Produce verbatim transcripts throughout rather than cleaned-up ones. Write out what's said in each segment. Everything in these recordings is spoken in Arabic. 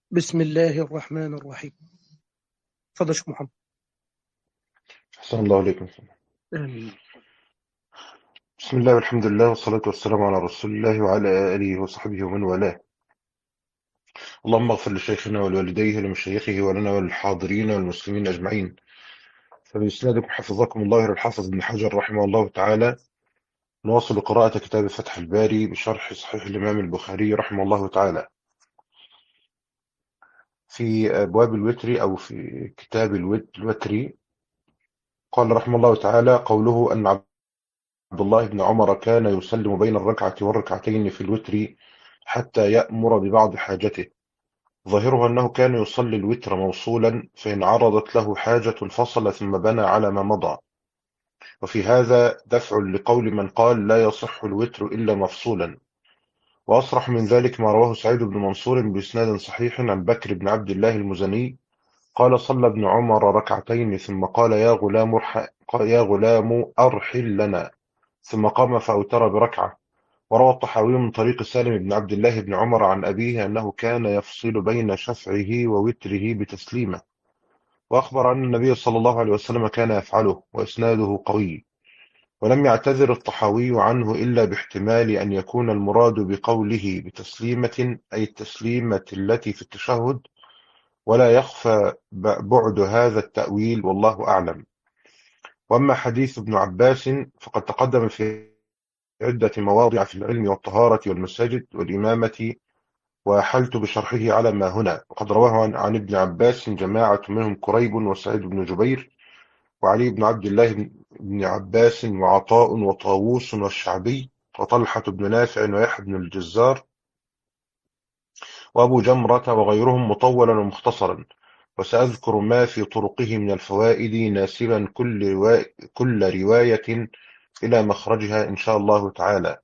بسم الله الرحمن الرحيم. تفضل شيخ محمد. أحسن الله عليكم. آمين. بسم الله والحمد لله والصلاة والسلام على رسول الله وعلى آله وصحبه ومن والاه. اللهم اغفر لشيخنا ولوالديه ولمشايخه ولنا وللحاضرين والمسلمين أجمعين. فبإسنادكم حفظكم الله إلى الحافظ بن حجر رحمه الله تعالى. نواصل قراءة كتاب فتح الباري بشرح صحيح الإمام البخاري رحمه الله تعالى في أبواب الوتر أو في كتاب الوتر. قال رحمه الله تعالى: قوله أن عبد الله بن عمر كان يسلم بين الركعة والركعتين في الوتر حتى يأمر ببعض حاجته، ظاهره أنه كان يصلي الوتر موصولا، فإن عرضت له حاجة فصل ثم بنى على ما مضى. وفي هذا دفع لقول من قال لا يصح الوتر إلا مفصولا. وأصرح من ذلك ما رواه سعيد بن منصور بإسناد صحيح عن بكر بن عبد الله المزني قال: صلى ابن عمر ركعتين ثم قال: يا غلام ارح... يا غلام أرحل لنا، ثم قام فأوتر بركعة. وروى الطحاوي من طريق سالم بن عبد الله بن عمر عن أبيه أنه كان يفصل بين شفعه ووتره بتسليمة، وأخبر أن النبي صلى الله عليه وسلم كان يفعله، وإسناده قوي. ولم يعتذر الطحاوي عنه إلا باحتمال أن يكون المراد بقوله بتسليمة أي التسليمة التي في التشهد، ولا يخفى بعد هذا التأويل، والله أعلم. وأما حديث ابن عباس فقد تقدم في عدة مواضع في العلم والطهارة والمساجد والإمامة، وأحلت بشرحه على ما هنا. وقد رواه عن, عن ابن عباس جماعة منهم كريب وسعيد بن جبير وعلي بن عبد الله بن عباس وعطاء وطاووس والشعبي وطلحة بن نافع ويحيى بن الجزار وأبو جمرة وغيرهم مطولا ومختصرا. وسأذكر ما في طرقه من الفوائد ناسبا كل, روا... كل رواية إلى مخرجها إن شاء الله تعالى.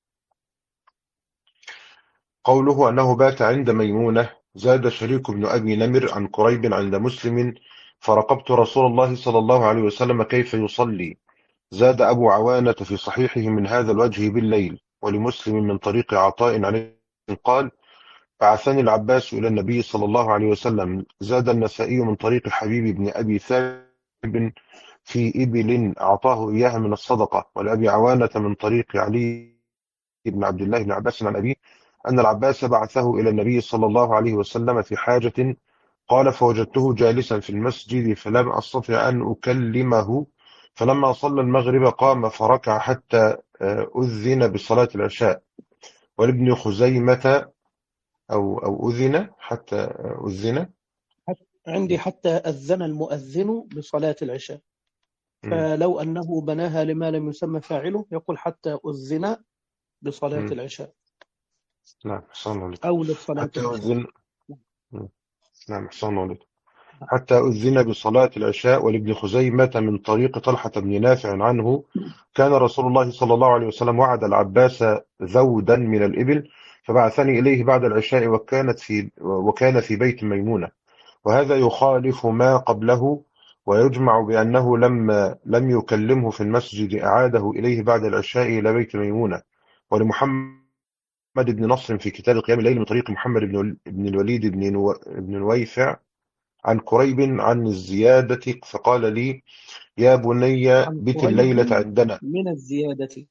قوله أنه بات عند ميمونة: زاد شريك بن أبي نمر عن كريب عند مسلم: فرقبت رسول الله صلى الله عليه وسلم كيف يصلي. زاد أبو عوانة في صحيحه من هذا الوجه بالليل. ولمسلم من طريق عطاء عن قال: بعثني العباس إلى النبي صلى الله عليه وسلم. زاد النسائي من طريق حبيب بن أبي ثابت في إبل أعطاه إياها من الصدقة. ولأبي عوانة من طريق علي بن عبد الله بن عباس عن أبيه أن العباس بعثه إلى النبي صلى الله عليه وسلم في حاجة. قال: فوجدته جالسا في المسجد فلم أستطع أن أكلمه، فلما صلى المغرب قام فركع حتى آه، أذن بصلاة العشاء. ولابن خزيمة أو أو أذن حتى آه، أذن. عندي حتى أذن المؤذن بصلاة العشاء، مم. فلو أنه بناها لما لم يسمى فاعله يقول حتى أذن بصلاة مم. العشاء نعم أحسن الله عليك. أو لصلاة حتى العشاء. أذن. مم. نعم أحسن الله عليك. حتى أذن بصلاة العشاء. ولابن خزيمة من طريق طلحة بن نافع عنه: كان رسول الله صلى الله عليه وسلم وعد العباس ذودا من الإبل، فبعثني إليه بعد العشاء وكانت في وكان في بيت ميمونة. وهذا يخالف ما قبله، ويجمع بأنه لما لم يكلمه في المسجد أعاده إليه بعد العشاء إلى بيت ميمونة. ولمحمد بن نصر في كتاب قيام الليل من طريق محمد بن بن الوليد بن نو- بن نويفع عن كريب عن الزيادة فقال لي: يا بني عن بت الليلة قريب عندنا. من الزيادة.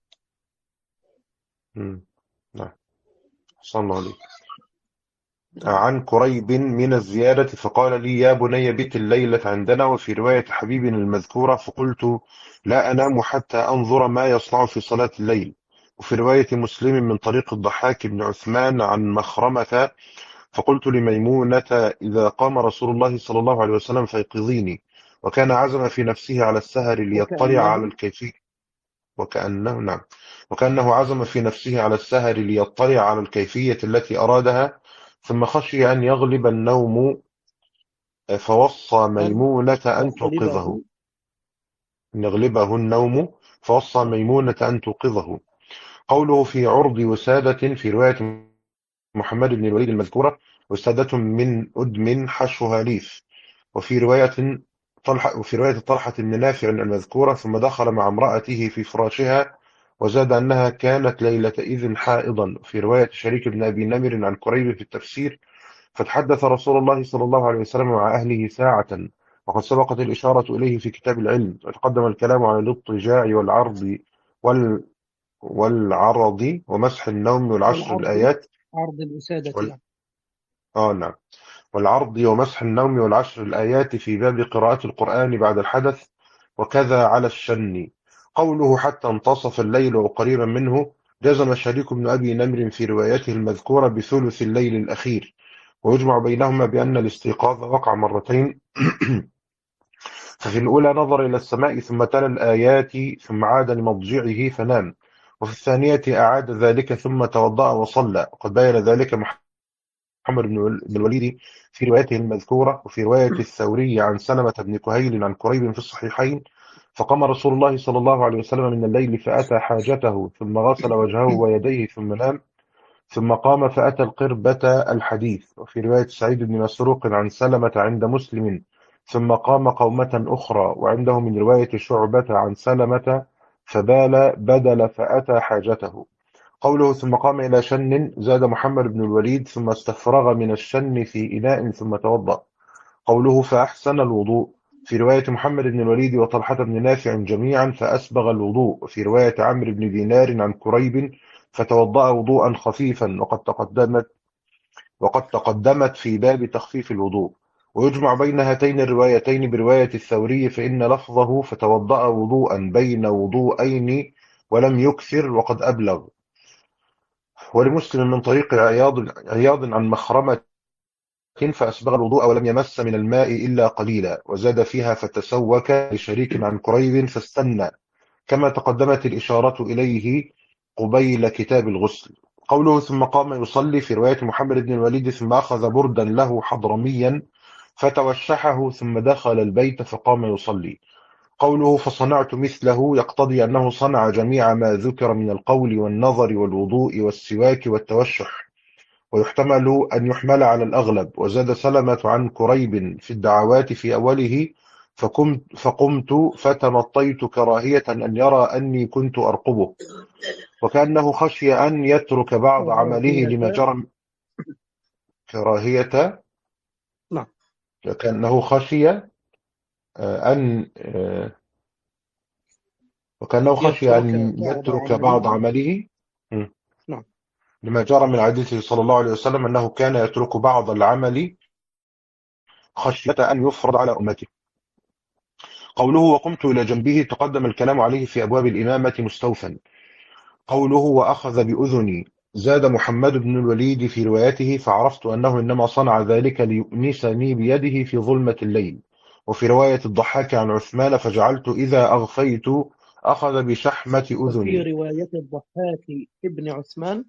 مم. نعم صلى الله عليه. عن كريب من الزيادة فقال لي: يا بني بت الليلة عندنا. وفي رواية حبيب المذكورة: فقلت: لا أنام حتى أنظر ما يصنع في صلاة الليل. وفي رواية مسلم من طريق الضحاك بن عثمان عن مخرمة: فقلت لميمونة: إذا قام رسول الله صلى الله عليه وسلم فيقظيني. وكان عزم في نفسه على السهر ليطلع على وكأنه الكيفية. وكأنه نعم وكأنه عزم في نفسه على السهر ليطلع على الكيفية التي أرادها، ثم خشي أن يغلب النوم فوصى أن ميمونة أن توقظه. يغلبه. أن يغلبه النوم فوصى ميمونة أن توقظه. قوله في عرض وسادة في رواية محمد بن الوليد المذكورة: وسادة من أدم حشوها ليف. وفي رواية طلحة وفي رواية طلحة بن نافع المذكورة: ثم دخل مع امرأته في فراشها. وزاد أنها كانت ليلتئذ حائضا. في رواية شريك بن أبي نمر عن كريب في التفسير: فتحدث رسول الله صلى الله عليه وسلم مع أهله ساعة، وقد سبقت الإشارة إليه في كتاب العلم، وتقدم الكلام على الاضطجاع والعرض وال والعرض ومسح النوم والعشر والعرض، الآيات عرض الوسادة وال... يعني. آه نعم، والعرض ومسح النوم والعشر الآيات في باب قراءة القرآن بعد الحدث، وكذا على الشن. قوله حتى انتصف الليل وقريبا منه، جزم شريك بن أبي نمر في روايته المذكورة بثلث الليل الأخير، ويجمع بينهما بأن الاستيقاظ وقع مرتين. ففي الأولى نظر إلى السماء ثم تلا الآيات ثم عاد لمضجعه فنام، وفي الثانية أعاد ذلك ثم توضأ وصلى، وقد بين ذلك محمد بن الوليد في روايته المذكورة، وفي رواية الثوري عن سلمة بن كهيل عن كريب في الصحيحين. فقام رسول الله صلى الله عليه وسلم من الليل فأتى حاجته ثم غسل وجهه ويديه ثم نام، ثم قام فأتى القربة الحديث. وفي رواية سعيد بن مسروق عن سلمة عند مسلم ثم قام قومة أخرى، وعنده من رواية شعبة عن سلمة فبال بدل فأتى حاجته. قوله ثم قام إلى شن، زاد محمد بن الوليد ثم استفرغ من الشن في إناء ثم توضأ. قوله فأحسن الوضوء، في رواية محمد بن الوليد وطلحة بن نافع جميعا فأسبغ الوضوء، وفي رواية عمرو بن دينار عن كريب فتوضأ وضوءا خفيفا، وقد تقدمت وقد تقدمت في باب تخفيف الوضوء. ويجمع بين هاتين الروايتين برواية الثوري، فإن لفظه فتوضأ وضوءا بين وضوءين ولم يكثر وقد أبلغ. ولمسلم من طريق عياض عياض عن مخرمة فأسبغ الوضوء ولم يمس من الماء إلا قليلا، وزاد فيها فتسوك، لشريك عن كريب فاستنى، كما تقدمت الإشارة إليه قبيل كتاب الغسل. قوله ثم قام يصلي، في رواية محمد بن الوليد ثم أخذ بردا له حضرميا فتوشحه ثم دخل البيت فقام يصلي. قوله فصنعت مثله، يقتضي أنه صنع جميع ما ذكر من القول والنظر والوضوء والسواك والتوشح، ويحتمل أن يحمل على الأغلب. وزاد سلمة عن كريب في الدعوات في أوله فقمت, فقمت فتمطيت كراهية أن يرى أني كنت أرقبه، وكأنه خشي أن يترك بعض عمله لما كراهية. جرى. كراهية، نعم. كأنه خشي آه، أن آه، وكأنه خشي يترك أن بعض يترك بعض عمله. عمله م، نعم. لما جرى من عادته صلى الله عليه وسلم أنه كان يترك بعض العمل خشية أن يفرض على أمته. قوله وقمت إلى جنبه، تقدم الكلام عليه في أبواب الإمامة مستوفا. قوله وأخذ بأذني، زاد محمد بن الوليد في روايته فعرفت أنه إنما صنع ذلك ليؤنسني بيده في ظلمة الليل. وفي رواية الضحاك عن عثمان فجعلت إذا أغفيت أخذ بشحمة وفي أذني. رواية الضحاك ابن عثمان.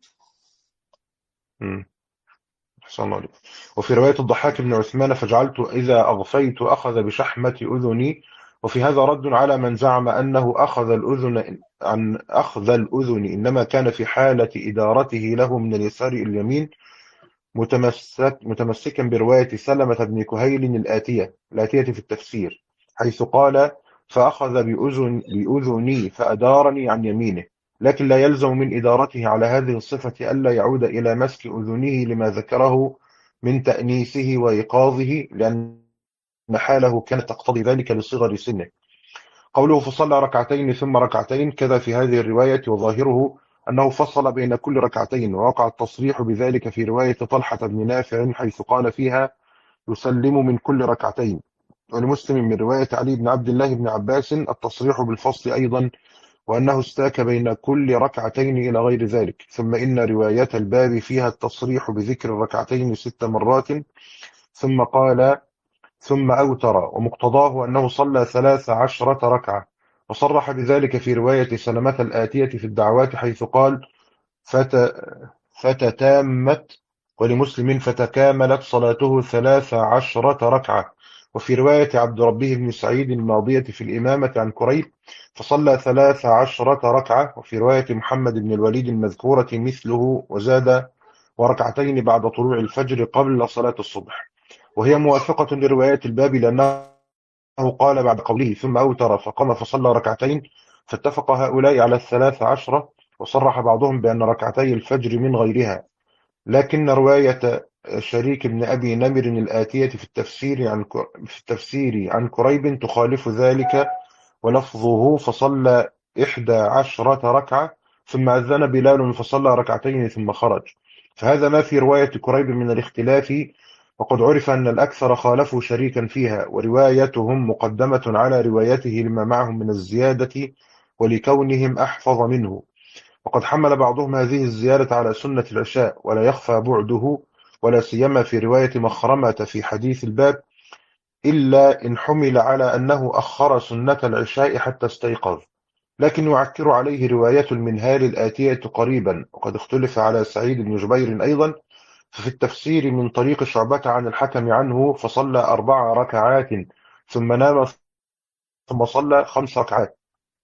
مم. أحسن الله عليك. وفي رواية الضحاك بن عثمان فجعلت إذا أغفيت أخذ بشحمة أذني. وفي هذا رد على من زعم أنه أخذ الأذن عن أخذ الأذن إنما كان في حالة إدارته له من اليسار إلى اليمين، متمسك متمسكا برواية سلمة بن كهيل الآتية الآتية في التفسير، حيث قال فأخذ بأذن بأذني فأدارني عن يمينه، لكن لا يلزم من إدارته على هذه الصفة ألا يعود إلى مسك أذنه لما ذكره من تأنيسه وإيقاظه، لأن حاله كانت تقتضي ذلك لصغر سنه. قوله فصلى ركعتين ثم ركعتين، كذا في هذه الرواية، وظاهره أنه فصل بين كل ركعتين، ووقع التصريح بذلك في رواية طلحة بن نافع حيث قال فيها يسلم من كل ركعتين. ولمسلم من رواية علي بن عبد الله بن عباس التصريح بالفصل أيضا، وأنه استاك بين كل ركعتين إلى غير ذلك. ثم إن رواية الباب فيها التصريح بذكر الركعتين ست مرات، ثم قال ثم أوتر، ومقتضاه أنه صلى ثلاث عشرة ركعة. وصرح بذلك في رواية سلمة الآتية في الدعوات حيث قال فت... فتتامت، ولمسلم فتكاملت صلاته ثلاث عشرة ركعة. وفي رواية عبد ربه بن سعيد الماضية في الإمامة عن كريب فصلى ثلاث عشرة ركعة. وفي رواية محمد بن الوليد المذكورة مثله، وزاد وركعتين بعد طلوع الفجر قبل صلاة الصبح، وهي موافقة لروايات الباب، لأنه قال بعد قوله ثم أوتر فقام فصلى ركعتين، فاتفق هؤلاء على الثلاث عشرة. وصرح بعضهم بأن ركعتي الفجر من غيرها، لكن رواية شريك بن أبي نمر الآتية في التفسير عن في التفسير عن كريب تخالف ذلك، ولفظه فصلى إحدى عشرة ركعة ثم أذن بلال فصلى ركعتين ثم خرج. فهذا ما في رواية كريب من الاختلاف، وقد عرف أن الأكثر خالفوا شريكا فيها، وروايتهم مقدمة على روايته لما معهم من الزيادة ولكونهم أحفظ منه. وقد حمل بعضهم هذه الزيادة على سنة العشاء، ولا يخفى بعده، ولا سيما في رواية مخرمة في حديث الباب، إلا إن حمل على أنه أخر سنة العشاء حتى استيقظ. لكن يعكر عليه رواية المنهال الآتية قريبا. وقد اختلف على سعيد بن جبير أيضا، ففي التفسير من طريق شعبة عن الحكم عنه فصلى أربع ركعات ثم نام ثم صلى خمس ركعات.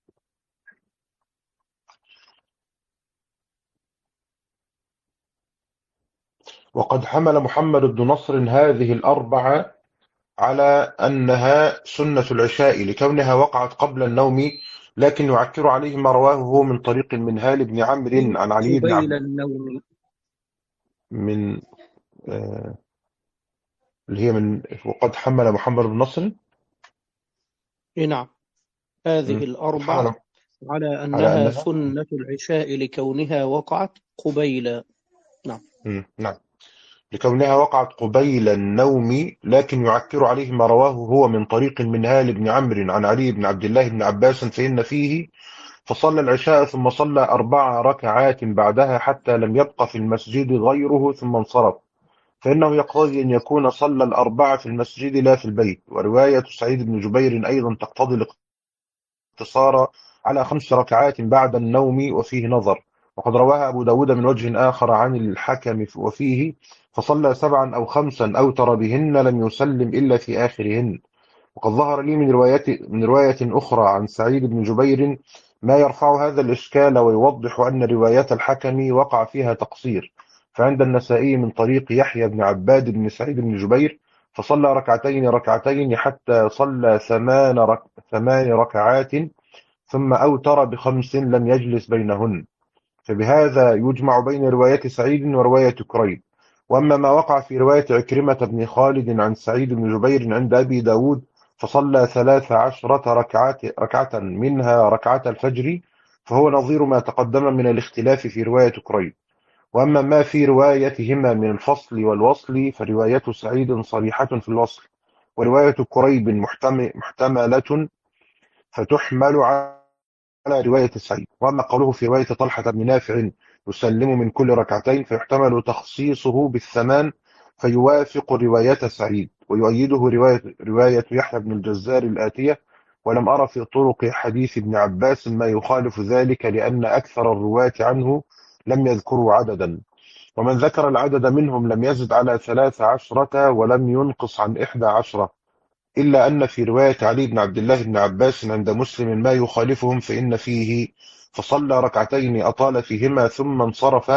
وقد حمل محمد بن نصر هذه الأربعة على أنها سنة العشاء لكونها وقعت قبل النوم، لكن يعكر عليه ما رواه هو من طريق المنهال بن عمرو عن علي بن قبيل عبد النوم. من آه اللي هي من وقد حمل محمد بن نصر. إيه نعم، هذه مم. قد الأربع حمل على على أنها أنها سنة العشاء لكونها وقعت قبيل. نعم. مم. نعم، لكونها وقعت قبيل النوم، لكن يعكر عليه ما رواه هو من طريق المنهال بن عمرو عن علي بن عبد الله بن عباس، فإن فيه فصلى العشاء ثم صلى أربع ركعات بعدها حتى لم يبق في المسجد غيره ثم انصرف، فإنه يقتضي أن يكون صلى الأربعة في المسجد لا في البيت. ورواية سعيد بن جبير أيضا تقتضي الاقتصار على خمس ركعات بعد النوم، وفيه نظر. وقد رواها أبو داود من وجه آخر عن الحكم وفيه فصلى سبعا أو خمسا أوتر بهن لم يسلم إلا في آخرهن. وقد ظهر لي من رواية من رواية أخرى عن سعيد بن جبير ما يرفع هذا الإشكال ويوضح أن رواية الحكم وقع فيها تقصير. فعند النسائي من طريق يحيى بن عباد بن سعيد بن جبير فصلى ركعتين ركعتين حتى صلى ثمان رك... ثمان ركعات ثم أوتر بخمس لم يجلس بينهن. فبهذا يجمع بين رواية سعيد ورواية كريب. وأما ما وقع في رواية عكرمة بن خالد عن سعيد بن جبير عند أبي داود فصلى ثلاث عشرة ركعة ركعة منها ركعة الفجر، فهو نظير ما تقدم من الاختلاف في رواية كريب. وأما ما في روايتهما من الفصل والوصل فرواية سعيد صريحة في الوصل، ورواية كريب محتم- محتملة فتحمل على على رواية سعيد. وأما قوله في رواية طلحة بن نافع يسلم من كل ركعتين فيحتمل تخصيصه بالثمان فيوافق رواية سعيد، ويؤيده رواية, رواية يحيى بن الجزار الآتية. ولم أرى في طرق حديث ابن عباس ما يخالف ذلك، لأن أكثر الرواة عنه لم يذكروا عددا، ومن ذكر العدد منهم لم يزد على ثلاث عشرة ولم ينقص عن إحدى عشرة، إلا أن في رواية علي بن عبد الله بن عباس عند مسلم ما يخالفهم، فإن فيه فصلى ركعتين أطال فيهما ثم انصرف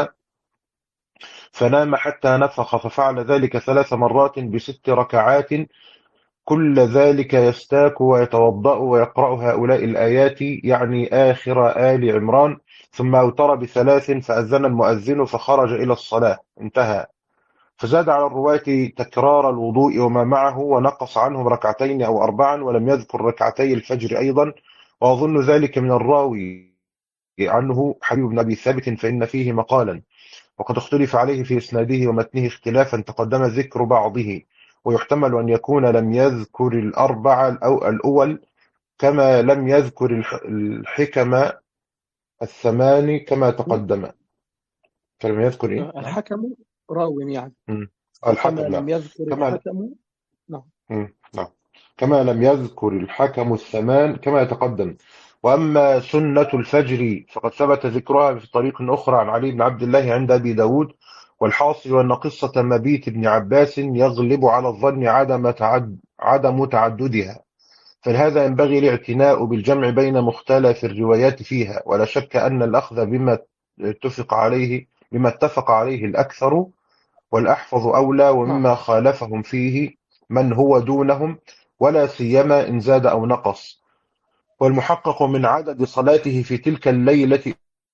فنام حتى نفخ، ففعل ذلك ثلاث مرات بست ركعات، كل ذلك يستاك ويتوضأ ويقرأ هؤلاء الآيات، يعني آخر آل عمران، ثم أوتر بثلاث فأذن المؤذن فخرج إلى الصلاة، انتهى. فزاد على الرواة تكرار الوضوء وما معه، ونقص عنهم ركعتين أو أربعا، ولم يذكر ركعتي الفجر أيضا، وأظن ذلك من الراوي عنه حبيب بن أبي ثابت، فإن فيه مقالا، وقد اختلف عليه في إسناده ومتنه اختلافا تقدم ذكر بعضه، ويحتمل أن يكون لم يذكر الأربع الأو الأول، كما لم يذكر الح- الحكم الثمان كما تقدم. فلم يذكر إيه؟ نعم. الحكم راو يعني، مم. وكما الحكم، نعم. لم يذكر كما الحكم. نعم. مم. نعم، كما لم يذكر الحكم الثمان كما يتقدم. وأما سنة الفجر فقد ثبت ذكرها في طريق أخرى عن علي بن عبد الله عند أبي داود. والحاصل أن قصة مبيت ابن عباس يغلب على الظن عدم تعد عدم تعددها، فلهذا ينبغي الاعتناء بالجمع بين مختلف الروايات فيها. ولا شك أن الأخذ بما اتفق عليه بما اتفق عليه الأكثر والأحفظ أولى، نعم. ومما خالفهم فيه من هو دونهم، ولا سيما إن زاد أو نقص. والمحقق من عدد صلاته في تلك الليلة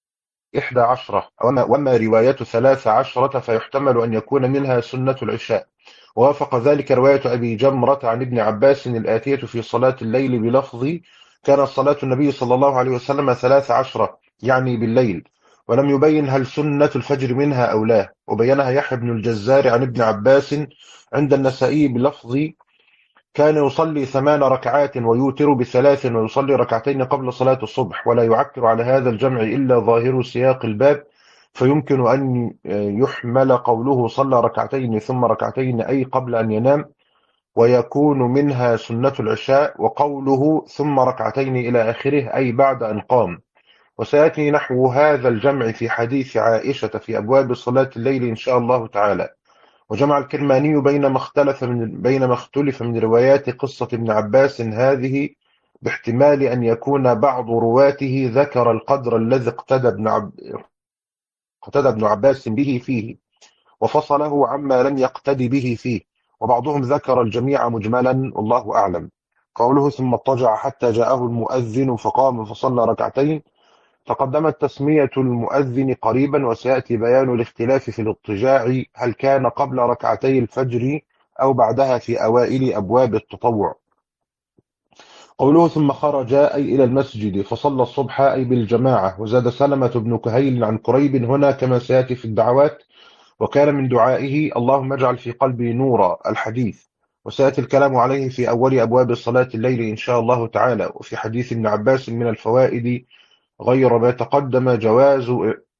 إحدى عشرة وما, وما رواية ثلاث عشرة فيحتمل أن يكون منها سنة العشاء. ووافق ذلك رواية أبي جمرة عن ابن عباس الآتية في صلاة الليل بلفظ كانت صلاة النبي صلى الله عليه وسلم ثلاث عشرة يعني بالليل، ولم يبين هل سنة الفجر منها أو لا. وبينها يحيى بن الجزار عن ابن عباس عند النسائي بلفظ كان يصلي ثمان ركعات ويوتر بثلاث ويصلي ركعتين قبل صلاة الصبح، ولا يعكر على هذا الجمع إلا ظاهر سياق الباب، فيمكن أن يحمل قوله صلى ركعتين ثم ركعتين أي قبل أن ينام، ويكون منها سنة العشاء، وقوله ثم ركعتين إلى آخره أي بعد أن قام. وسيأتي نحو هذا الجمع في حديث عائشة في أبواب صلاة الليل إن شاء الله تعالى. وجمع الكرماني بين ما اختلف من بين ما اختلف من روايات قصة ابن عباس هذه باحتمال أن يكون بعض رواته ذكر القدر الذي اقتدى ابن عب... اقتدى ابن عباس به فيه وفصله عما لم يقتدي به فيه، وبعضهم ذكر الجميع مجملا والله أعلم. قوله ثم اضطجع حتى جاءه المؤذن فقام فصلى ركعتين، تقدمت تسمية المؤذن قريبا، وسيأتي بيان الاختلاف في الاضطجاع هل كان قبل ركعتي الفجر أو بعدها في أوائل أبواب التطوع. قوله ثم خرج أي إلى المسجد فصلى الصبح أي بالجماعة. وزاد سلمة بن كهيل عن كريب هنا كما سيأتي في الدعوات، وكان من دعائه اللهم اجعل في قلبي نورا الحديث، وسيأتي الكلام عليه في أول أبواب صلاة الليل إن شاء الله تعالى. وفي حديث ابن عباس من الفوائد غير ما تقدم جواز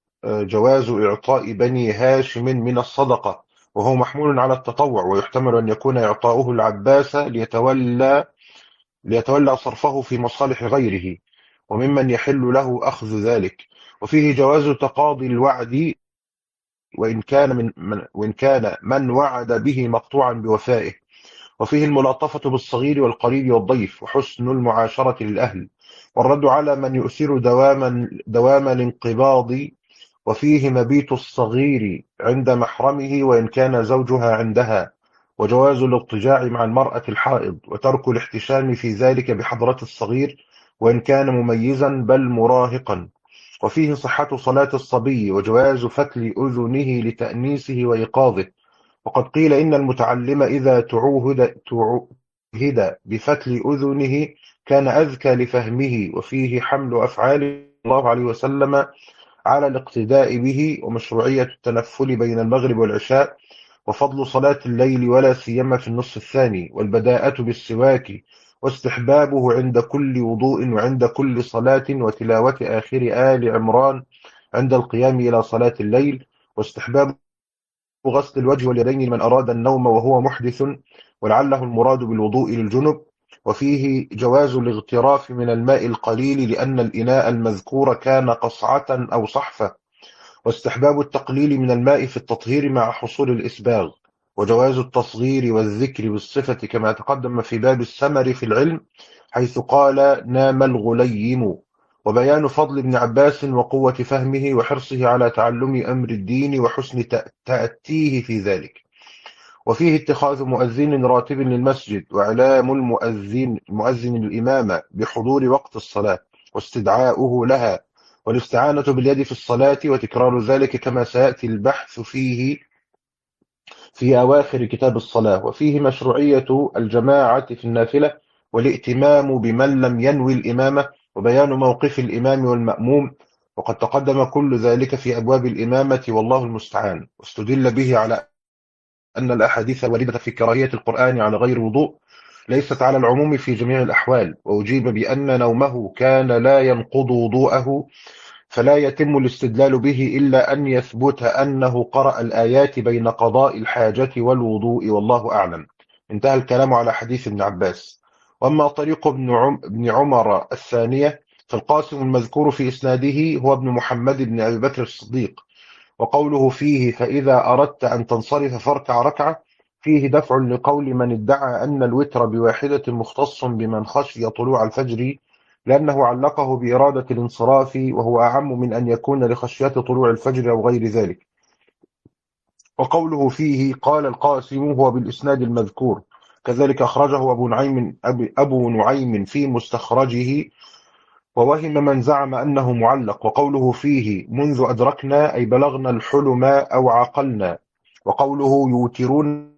جواز إعطاء بني هاشم من الصدقة، وهو محمول على التطوع، ويحتمل أن يكون إعطاؤه العباس ليتولى ليتولى صرفه في مصالح غيره، وممن يحل له أخذ ذلك. وفيه جواز تقاضي الوعد وإن كان من, من وإن كان من وعد به مقطوعا بوفائه. وفيه الملاطفة بالصغير والقريب والضيف، وحسن المعاشرة للأهل، والرد على من يؤثر دوام دوام الانقباض. وفيه مبيت الصغير عند محرمه وإن كان زوجها عندها، وجواز الاضطجاع مع المرأة الحائض، وترك الاحتشام في ذلك بحضرة الصغير وإن كان مميزا بل مراهقا. وفيه صحة صلاة الصبي وجواز فتل أذنه لتأنيسه وإيقاظه، وقد قيل إن المتعلم إذا تعوهد, تعوهد بفتل أذنه كان أذكى لفهمه. وفيه حمل أفعال الله عليه وسلم على الاقتداء به، ومشروعية التنفل بين المغرب والعشاء، وفضل صلاة الليل ولا سيما في النصف الثاني، والبداءة بالسواك، واستحبابه عند كل وضوء وعند كل صلاة، وتلاوة آخر آل عمران عند القيام إلى صلاة الليل، واستحباب غسل الوجه واليدين لمن أراد النوم وهو محدث ولعله المراد بالوضوء للجنب. وفيه جواز الاغتراف من الماء القليل لأن الإناء المذكور كان قصعة أو صحفة، واستحباب التقليل من الماء في التطهير مع حصول الإسباغ، وجواز التصغير والذكر بالصفة كما تقدم في باب السمر في العلم حيث قال نام الغليم. وبيان فضل ابن عباس وقوة فهمه وحرصه على تعلم أمر الدين وحسن تأتيه في ذلك. وفيه اتخاذ مؤذن راتب للمسجد، وإعلام المؤذن المؤذن الإمامة بحضور وقت الصلاة واستدعاؤه لها، والاستعانة باليد في الصلاة وتكرار ذلك كما سيأتي البحث فيه في أواخر كتاب الصلاة. وفيه مشروعية الجماعة في النافلة والائتمام بمن لم ينوي الإمامة، وبيان موقف الإمام والمأموم، وقد تقدم كل ذلك في أبواب الإمامة والله المستعان. واستدل به على أن الأحاديث الواردة في كراهية القرآن على غير وضوء ليست على العموم في جميع الأحوال، وأجيب بأن نومه كان لا ينقض وضوءه، فلا يتم الاستدلال به إلا أن يثبت أنه قرأ الآيات بين قضاء الحاجة والوضوء والله أعلم. انتهى الكلام على حديث ابن عباس. وأما طريق ابن عم ابن عمر الثانية فالقاسم المذكور في إسناده هو ابن محمد بن أبي بكر الصديق. وقوله فيه فإذا أردت أن تنصرف فاركع ركعة فيه دفع لقول من ادعى أن الوتر بواحدة مختص بمن خشي طلوع الفجر، لأنه علقه بإرادة الانصراف، وهو أعم من أن يكون لخشية طلوع الفجر أو غير ذلك. وقوله فيه قال القاسم هو بالإسناد المذكور، كذلك أخرجه أبو نعيم, أبو نعيم في مستخرجه ووهم من زعم أنه معلق، وقوله فيه منذ أدركنا أي بلغنا الحلم أو عقلنا، وقوله يوترون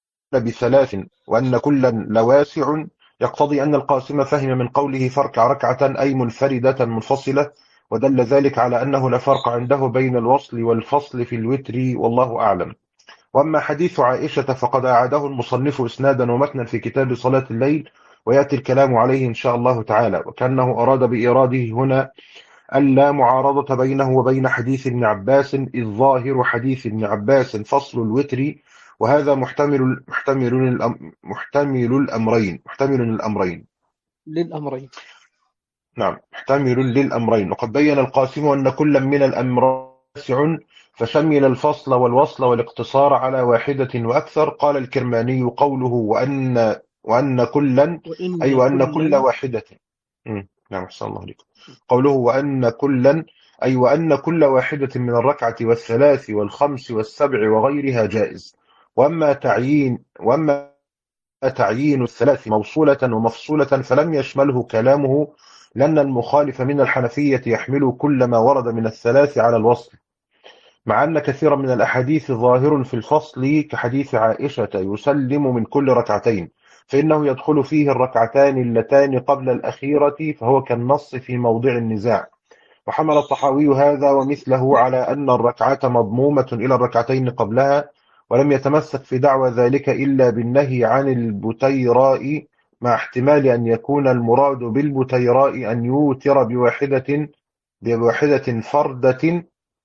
بثلاث وأن كلا لواسع يقتضي أن القاسم فهم من قوله فاركع ركعة أي منفردة منفصلة، ودل ذلك على أنه لا فرق عنده بين الوصل والفصل في الوتر، والله أعلم. وأما حديث عائشة فقد أعاده المصنف إسنادا ومتنا في كتاب صلاة الليل، ويأتي الكلام عليه إن شاء الله تعالى، وكأنه أراد بإيراده هنا ألا معارضة بينه وبين حديث ابن عباس، إذ ظاهر حديث ابن عباس فصل الوتر، وهذا محتمل محتمل الأم- محتمل الأمرين محتمل الأمرين للأمرين. نعم، محتمل للأمرين. وقد بين القاسم أن كلا من الأمرين واسع، فشمل الفصل والوصل والاقتصار على واحدة وأكثر. قال الكرماني قوله وأن وأن كلا أي وإن وأن كل كلا. واحدة. مم. نعم، أحسن الله عليكم. قوله وأن كلا أي وأن كل واحدة من الركعة والثلاث والخمس والسبع وغيرها جائز. وأما تعيين وأما تعيين الثلاث موصولة ومفصولة فلم يشمله كلامه، لأن المخالف من الحنفية يحمل كل ما ورد من الثلاث على الوصل، مع أن كثيرا من الأحاديث ظاهر في الفصل كحديث عائشة يسلم من كل ركعتين، فإنه يدخل فيه الركعتان اللتان قبل الأخيرة، فهو كالنص في موضع النزاع. وحمل الطحاوي هذا ومثله على أن الركعة مضمومة إلى الركعتين قبلها، ولم يتمسك في دعوى ذلك إلا بالنهي عن البتيراء، مع احتمال أن يكون المراد بالبتيراء أن يوتر بواحدة بواحدة فردة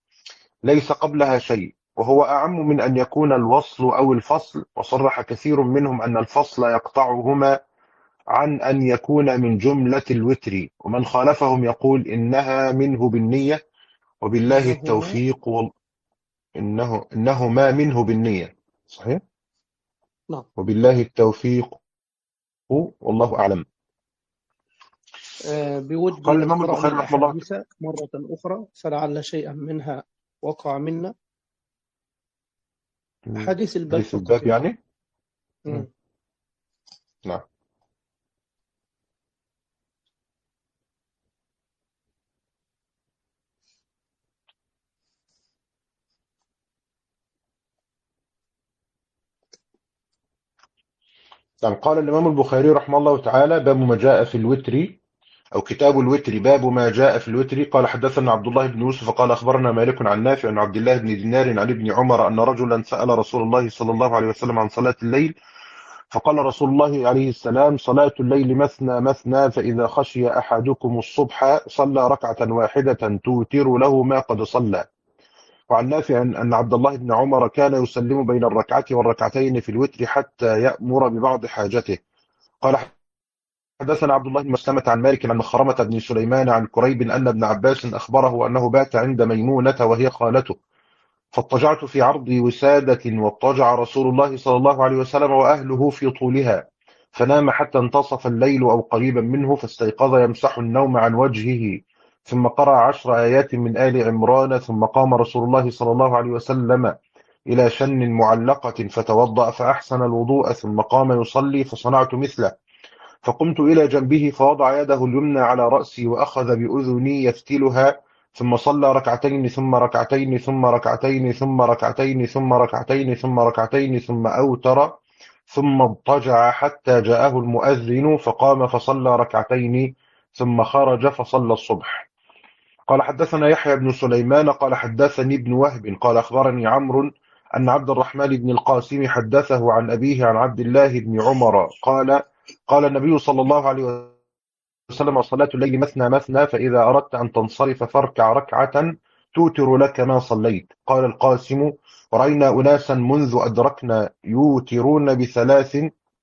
ليس قبلها شيء، وهو أعم من أن يكون الوصل أو الفصل. وصرح كثير منهم أن الفصل يقطعهما عن أن يكون من جملة الوتر، ومن خالفهم يقول إنها منه بالنية وبالله إنهما. التوفيق وال... إنه إنهما منه بالنية، صحيح، نعم. وبالله التوفيق والله أعلم. آه، بودي قال الإمام أقرأ البخاري رحمه الله. الأحاديث مرة أخرى فلعل شيئا منها وقع منا. أحاديث الباب حديث فقط الباب يا أخي. يعني. مم. مم. نعم. نعم. قال الإمام البخاري رحمه الله تعالى باب ما جاء في الوتر، أو كتاب الوتر، باب ما جاء في الوتر. قال حدثنا عبد الله بن يوسف قال أخبرنا مالك عن نافع عن عبد الله بن دينار عن ابن عمر أن رجلا سأل رسول الله صلى الله عليه وسلم عن صلاة الليل، فقال رسول الله عليه السلام صلاة الليل مثنى مثنى، فإذا خشي أحدكم الصبح صلى ركعة واحدة توتر له ما قد صلى. وعن نافع أن عبد الله بن عمر كان يسلم بين الركعة والركعتين في الوتر حتى يأمر ببعض حاجته. قال حدثنا عبد الله بن مسلمة عن مالك عن مخرمة بن سليمان عن كريب أن ابن عباس أخبره أنه بات عند ميمونة وهي خالته، فاضطجعت في عرض وسادة، واضطجع رسول الله صلى الله عليه وسلم وأهله في طولها، فنام حتى انتصف الليل أو قريبا منه، فاستيقظ يمسح النوم عن وجهه، ثم قرأ عشر آيات من آل عمران، ثم قام رسول الله صلى الله عليه وسلم إلى شن معلقة فتوضأ فأحسن الوضوء، ثم قام يصلي فصنعت مثله، فقمت إلى جنبه فوضع يده اليمنى على رأسي وأخذ بأذني يفتلها، ثم صلى ركعتين ثم ركعتين ثم ركعتين ثم ركعتين ثم ركعتين ثم ركعتين ثم أوتر، ثم اضطجع حتى جاءه المؤذن فقام فصلى ركعتين ثم خرج فصلى الصبح. قال حدثنا يحيى بن سليمان قال حدثني ابن وهب قال أخبرني عمرو أن عبد الرحمن بن القاسم حدثه عن أبيه عن عبد الله بن عمر قال قال النبي صلى الله عليه وسلم صلاة الليل مثنى مثنى، فإذا أردت أن تنصرف فاركع ركعة توتر لك ما صليت. قال القاسم ورأينا أناسا منذ أدركنا يوترون بثلاث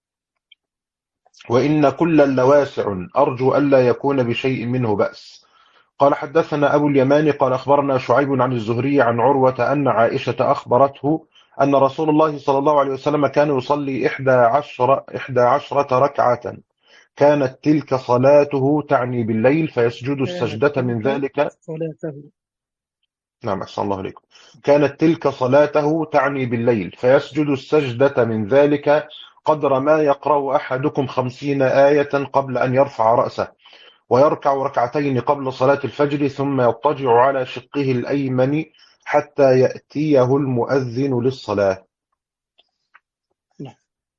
وإن كلا لواسع، أرجو ألا يكون بشيء منه بأس. قال حدثنا أبو اليمان قال أخبرنا شعيب عن الزهري عن عروة أن عائشة أخبرته أن رسول الله صلى الله عليه وسلم كان يصلي إحدى عشر إحدى عشرة ركعة، كانت تلك صلاته تعني بالليل فيسجد كانت السجدة من تلك ذلك. صلاته. نعم، أحسن الله عليكم. كانت تلك صلاته تعني بالليل فيسجد السجدة من ذلك قدر ما يقرأ أحدكم خمسين آية قبل أن يرفع رأسه. ويركع ركعتين قبل صلاة الفجر ثم يضطجع على شقه الأيمن حتى يأتيه المؤذن للصلاة. نعم.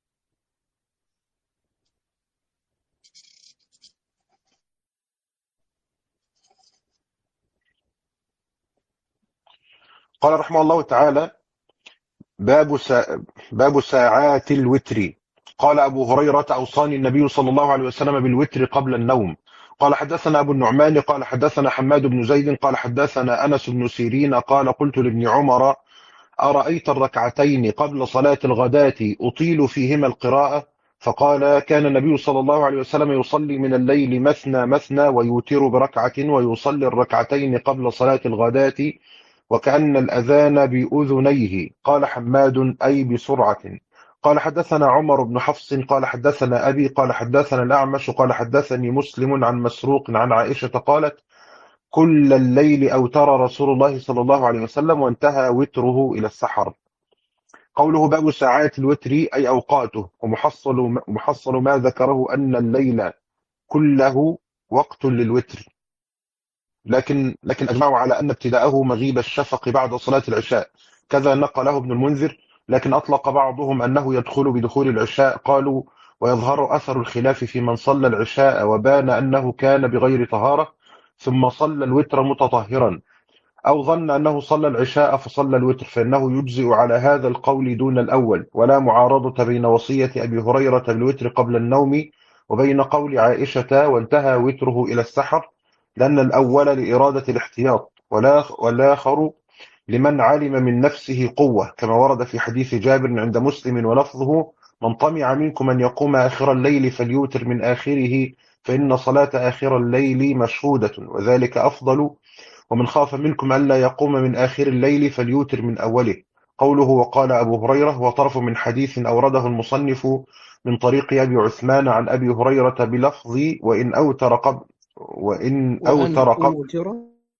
قال رحمه الله تعالى: باب سا... باب ساعات الوتر. قال أبو هريرة: أوصاني النبي صلى الله عليه وسلم بالوتر قبل النوم. قال حدثنا أبو النعمان قال حدثنا حماد بن زيد قال حدثنا أنس بن سيرين قال قلت لابن عمر: أرأيت الركعتين قبل صلاة الغداة أطيل فيهما القراءة؟ فقال: كان النبي صلى الله عليه وسلم يصلي من الليل مثنى مثنى ويوتر بركعة ويصلي الركعتين قبل صلاة الغداة وكأن الأذان بأذنيه. قال حماد: أي بسرعة. قال حدثنا عمر بن حفص قال حدثنا أبي قال حدثنا الأعمش قال حدثني مسلم عن مسروق عن عائشة قالت: كل الليل أوتر رسول الله صلى الله عليه وسلم وانتهى وتره إلى السحر. قوله باب ساعات الوتر أي أوقاته، ومحصل محصل ما ذكره أن الليل كله وقت للوتر، لكن لكن أجمعوا على أن ابتداءه مغيب الشفق بعد صلاة العشاء، كذا نقله ابن المنذر، لكن أطلق بعضهم أنه يدخل بدخول العشاء. قالوا: ويظهر أثر الخلاف في من صلى العشاء وبان أنه كان بغير طهارة ثم صلى الوتر متطهرا، أو ظن أنه صلى العشاء فصلى الوتر، فإنه يجزئ على هذا القول دون الأول، ولا معارضة بين وصية أبي هريرة بالوتر قبل النوم وبين قول عائشة وانتهى وتره إلى السحر، لأن الأول لإرادة الاحتياط والآخر لمن علم من نفسه قوة، كما ورد في حديث جابر عند مسلم ولفظه: من طمع منكم أن يقوم آخر الليل فليوتر من آخره فإن صلاة آخر الليل مشهودة وذلك أفضل، ومن خاف منكم ألا يقوم من آخر الليل فليوتر من أوله. قوله وقال أبو هريرة وطرف من حديث أورده المصنف من طريق أبي عثمان عن أبي هريرة بلفظ وإن أوتر قبل وإن وأن أوتر قبل أوتر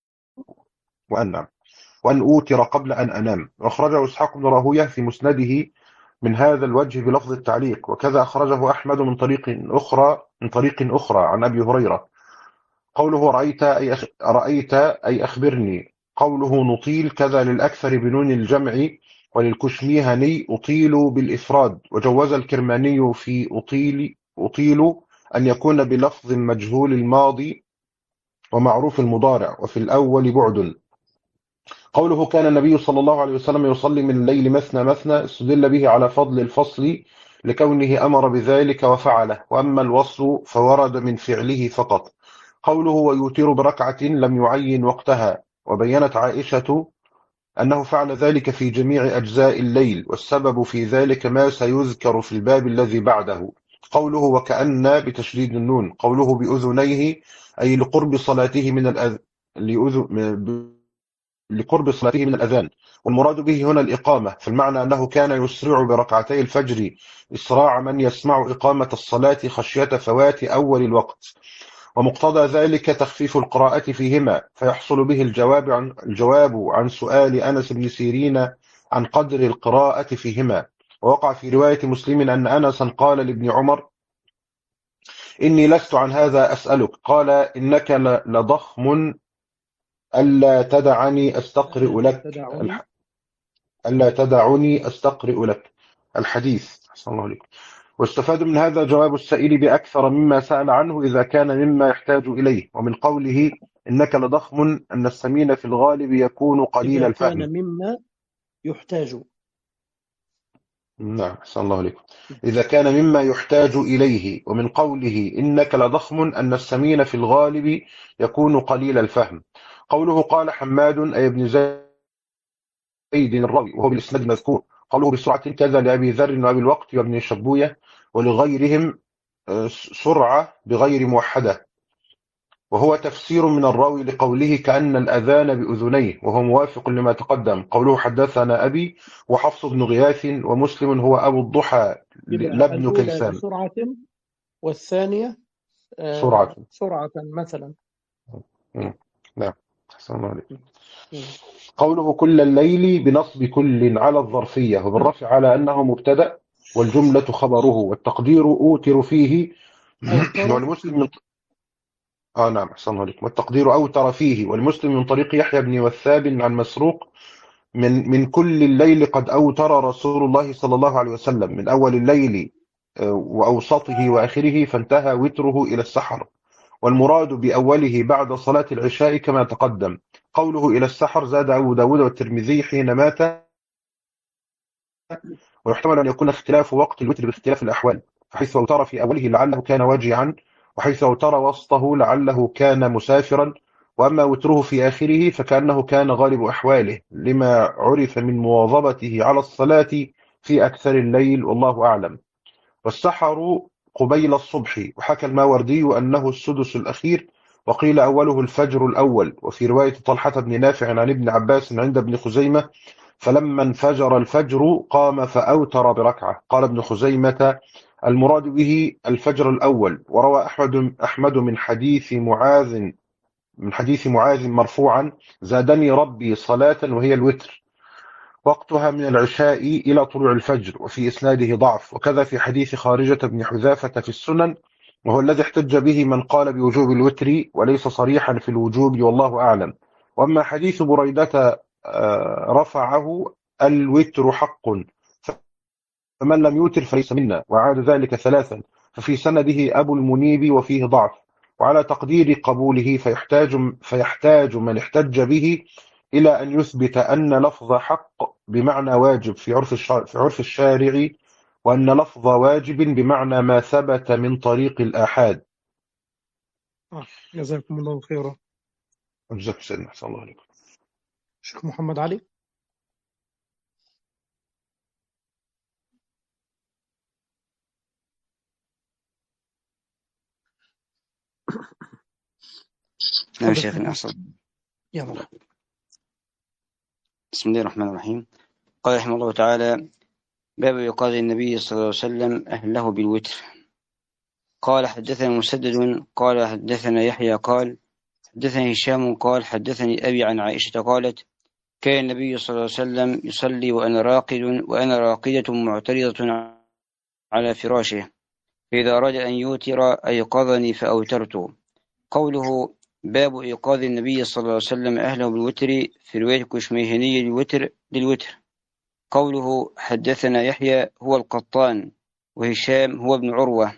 وأن نعم وأن أوتر قبل أن أنام. وأخرجه إسحاق بن راهويه في مسنده من هذا الوجه بلفظ التعليق، وكذا أخرجه أحمد من طريق أخرى من طريق أخرى عن أبي هريرة. قوله رأيت أي, أخ... رأيت أي أخبرني. قوله نطيل كذا للأكثر بنون الجمع، وللكشميهني أطيل بالإفراد، وجوز الكرماني في أطيل أطيل أن يكون بلفظ مجهول الماضي ومعروف المضارع، وفي الأول بعد. قوله كان النبي صلى الله عليه وسلم يصلي من الليل مثنى مثنى استدل به على فضل الفصل لكونه أمر بذلك وفعله، وأما الوصل فورد من فعله فقط. قوله ويوتر بركعة لم يعين وقتها، وبينت عائشة أنه فعل ذلك في جميع أجزاء الليل، والسبب في ذلك ما سيذكر في الباب الذي بعده. قوله وكأن بتشديد النون. قوله بأذنيه أي لقرب صلاته من الأذ... لأذ... لقرب صلاته من الأذان، والمراد به هنا الإقامة، فالمعنى أنه كان يسرع بركعتي الفجر إسراع من يسمع إقامة الصلاة خشية فوات أول الوقت، ومقتضى ذلك تخفيف القراءة فيهما، فيحصل به الجواب عن, الجواب عن سؤال أنس بن سيرين عن قدر القراءة فيهما. ووقع في رواية مسلم أن أنسا قال لابن عمر: إني لست عن هذا أسألك، قال: إنك لضخم ألا تدعني أستقرئ ألا لك تدعني الح... ألا تدعني أستقرئ لك الحديث. أحسن الله عليكم. واستفاد من هذا جواب السائل بأكثر مما سأل عنه إذا كان مما يحتاج إليه. ومن قوله إنك لضخم أن السمين في الغالب يكون قليل إذا الفهم. كان مما يحتاج. نعم أحسن الله عليكم. إذا كان مما يحتاج إليه. ومن قوله إنك لضخم أن السمين في الغالب يكون قليل الفهم. قوله قال حماد أي ابن زيد الراوي وهو بالإسناد المذكور. قوله بسرعة كذا لأبي ذر وأبي الوقت وابن شبوية ولغيرهم سرعة بغير موحدة، وهو تفسير من الراوي لقوله كأن الأذان بأذنيه، وهو موافق لما تقدم. قوله حدثنا أبي وحفص بن غياث ومسلم هو أبو الضحى لابن الأولى كيسان. بسرعة والثانية سرعة. آه سرعة مثلا. نعم أحسن الله عليك. مم. قوله كل الليل بنصب كل على الظرفية وبالرفع على أنه مبتدأ والجملة خبره، والتقدير أوتر فيه أوتر والمسلم فيه. من آه نعم أحسن الله عليكم. والتقدير أوتر فيه، والمسلم من طريق يحيى بن وثاب عن مسروق من من كل الليل قد أوتر رسول الله صلى الله عليه وسلم، من أول الليل آه، وأوسطه وآخره، فانتهى وتره إلى السحر. والمراد بأوله بعد صلاة العشاء كما تقدم. قوله إلى السحر زاد أبو داود والترمذي حين مات، ويحتمل أن يكون اختلاف وقت الوتر باختلاف الأحوال، فحيث أوتر في أوله لعله كان واجعا، وحيث أوتر وسطه لعله كان مسافرا، وأما وتره في آخره فكأنه كان غالب أحواله، لما عرف من مواظبته على الصلاة في أكثر الليل، والله أعلم. والسحر قبيل الصبح. وحكى الماوردي أنه السدس الأخير، وقيل أوله الفجر الأول. وفي رواية طلحة بن نافع عن ابن عباس عند ابن خزيمة: فلما انفجر الفجر قام فأوتر بركعة. قال ابن خزيمة: المراد به الفجر الأول. وروى أحمد أحمد من حديث معاذ من حديث معاذ مرفوعا: زادني ربي صلاة وهي الوتر، وقتها من العشاء إلى طلوع الفجر. وفي إسناده ضعف. وكذا في حديث خارجة بن حذافة في السنن، وهو الذي احتج به من قال بوجوب الوتر، وليس صريحا في الوجوب، والله أعلم. وأما حديث بريدة آه، رفعه: الوتر حق، فمن لم يوتر فليس منا، وعاد ذلك ثلاثا، ففي سنده أبو المنيب وفيه ضعف. وعلى تقدير قبوله فيحتاج فيحتاج من احتج به إلى أن يثبت أن لفظ حق بمعنى واجب في عرف الشارع, في عرف الشارع، وأن لفظ واجب بمعنى ما ثبت من طريق الآحاد. آه. جزاكم الله خيرا. جزاك سيدنا أحسن الله عليكم. شيخ محمد علي. نعم تفضل شيخنا شيخنا. أحسن. يا مرحبا. بسم الله الرحمن الرحيم. قال رحمه الله تعالى: باب إيقاظ النبي صلى الله عليه وسلم أهله بالوتر. قال حدثنا مسدد قال حدثنا يحيى قال حدثني هشام قال حدثني أبي عن عائشة قالت: كان النبي صلى الله عليه وسلم يصلي وأنا راقد وأنا راقدة معترضة على فراشه، فإذا أراد أن يوتر أيقظني فأوترت. قوله باب إيقاظ النبي صلى الله عليه وسلم أهله بالوتر، في رواية الكشميهني للوتر للوتر. قوله حدثنا يحيى هو القطان، وهشام هو ابن عروة.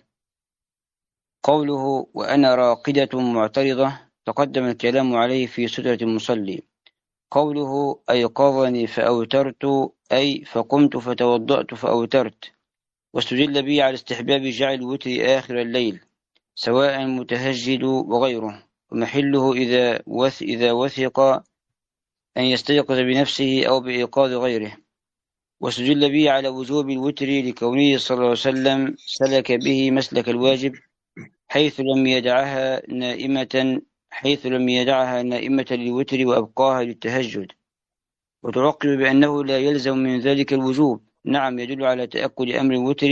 قوله وأنا راقدة معترضة تقدم الكلام عليه في سترة المصلي. قوله أيقظني فأوترت أي فقمت فتوضأت فأوترت. واستدل به على استحباب جعل الوتر آخر الليل، سواء متهجد وغيره، ومحله إذا وث إذا وثق أن يستيقظ بنفسه أو بإيقاظ غيره. واستدل به على وجوب الوتر لكونه صلى الله عليه وسلم سلك به مسلك الواجب، حيث لم يدعها نائمة حيث لم يدعها نائمة للوتر وأبقاها للتهجد. وتعقب بأنه لا يلزم من ذلك الوجوب. نعم، يدل على تأكد أمر الوتر